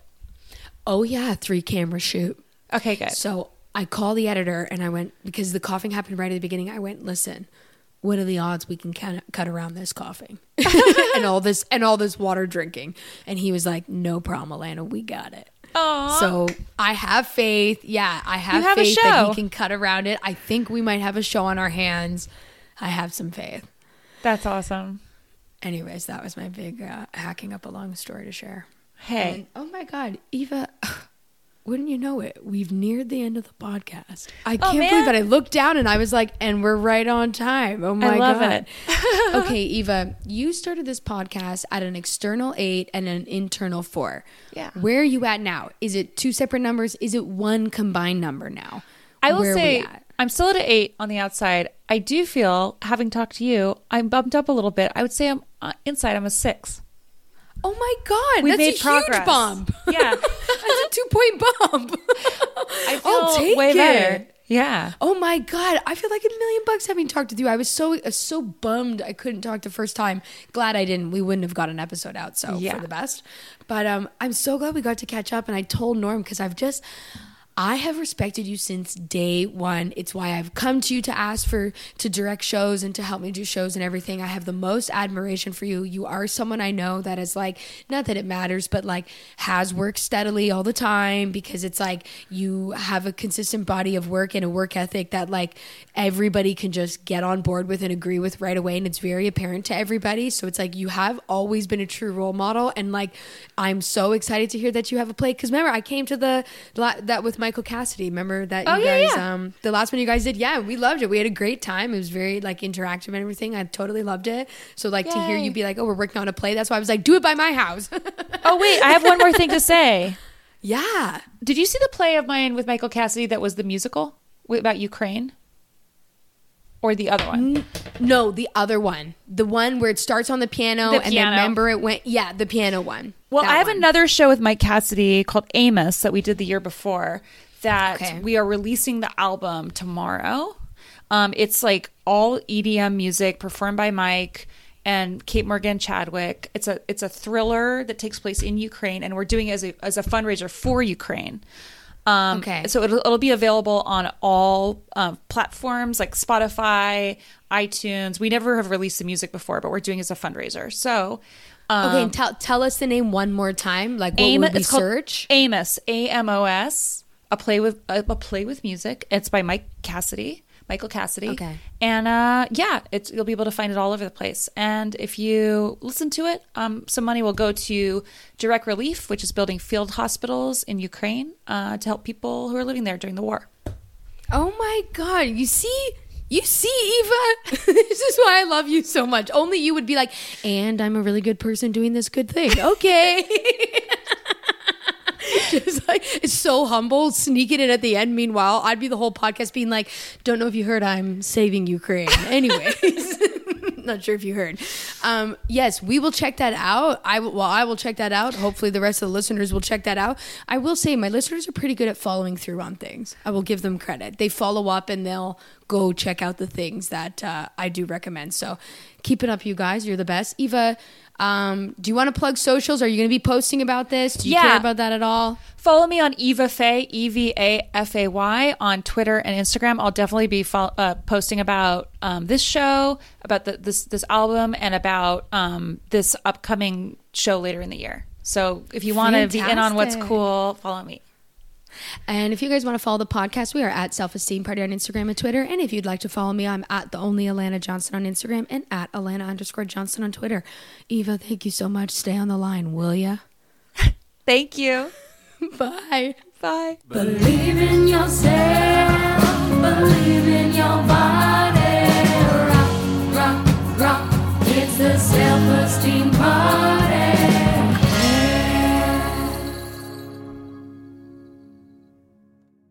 Oh, yeah. 3-camera shoot. Okay, good. So I called the editor, and I went, because the coughing happened right at the beginning, I went, listen, what are the odds we can cut around this coughing and all this water drinking? And he was like, no problem, Elena, we got it. Aww. So I have faith. Yeah, I have faith that he can cut around it. I think we might have a show on our hands. I have some faith. That's awesome. Anyways, that was my big hacking up a long story to share. Hey. And, oh my God, Eva, wouldn't you know it? We've neared the end of the podcast. I can't believe it. I looked down and I was like, and we're right on time. Oh my God. I love it. Okay, Eva, you started this podcast at an external 8 and an internal 4. Yeah. Where are you at now? Is it 2 separate numbers? Is it one combined number now? I will say I'm still at an 8 on the outside. I do feel, having talked to you, I'm bumped up a little bit. I would say I'm inside, I'm a 6. Oh my God, We've that's a progress. Huge bump. Yeah. That's a 2-point bump. I feel way better. Yeah. Oh my God, I feel like $1 million having talked with you. I was so bummed I couldn't talk the first time. Glad I didn't. We wouldn't have got an episode out, so for the best. But I'm so glad we got to catch up, and I told Norm, because I have respected you since day one. It's why I've come to you to ask to direct shows and to help me do shows and everything. I have the most admiration for you. You are someone I know that is like, not that it matters, but like has worked steadily all the time, because it's like you have a consistent body of work and a work ethic that like everybody can just get on board with and agree with right away. And it's very apparent to everybody. So it's like you have always been a true role model. And like, I'm so excited to hear that you have a play. Because remember, I came to that with Michael Cassidy. Remember that you guys, the last one you guys did? Yeah, we loved it. We had a great time. It was very like interactive and everything. I totally loved it. So like to hear you be like, oh, we're working on a play. That's why I was like, do it by my house. Oh, wait, I have one more thing to say. Yeah. Did you see the play of mine with Michael Cassidy that was the musical about Ukraine? Or the other one? No, the other one. The one where it starts on the piano. And then remember it went, the piano one. Well, I have another show with Mike Cassidy called Amos that we did the year before that we are releasing the album tomorrow. It's like all EDM music performed by Mike and Kate Morgan Chadwick. It's a thriller that takes place in Ukraine, and we're doing it as a fundraiser for Ukraine. So it'll be available on all platforms like Spotify, iTunes. We never have released the music before, but we're doing it as a fundraiser. So Okay, and tell us the name one more time. Like, what would we it's called search? Amos, Amos, a play with music. It's by Michael Cassidy. Okay. And you'll be able to find it all over the place. And if you listen to it, some money will go to Direct Relief, which is building field hospitals in Ukraine to help people who are living there during the war. Oh my God. You see, Eva? This is why I love you so much. Only you would be like, and I'm a really good person doing this good thing. Okay. Just like, it's so humble, sneaking it at the end. Meanwhile, I'd be the whole podcast being like, don't know if you heard, I'm saving Ukraine. Anyways, not sure if you heard. Yes, we will check that out. I will check that out. Hopefully the rest of the listeners will check that out. I will say my listeners are pretty good at following through on things. I will give them credit. They follow up and they'll go check out the things that I do recommend. So keep it up, you guys. You're the best. Eva, do you want to plug socials? Are you going to be posting about this? Do you care about that at all? Follow me on Eva Faye, EVAFAY, on Twitter and Instagram. I'll definitely be posting about this show, about this album, and about this upcoming show later in the year. So if you want to be in on what's cool, follow me. And if you guys want to follow the podcast, we are at Self Esteem Party on Instagram and Twitter. And if you'd like to follow me, I'm at the only Alana Johnson on Instagram and at Alana_Johnson on Twitter. Eva, thank you so much. Stay on the line, will ya? Thank you. Bye. Bye. Believe in yourself, believe in your body. Rock, rock, rock. It's the self-esteem party.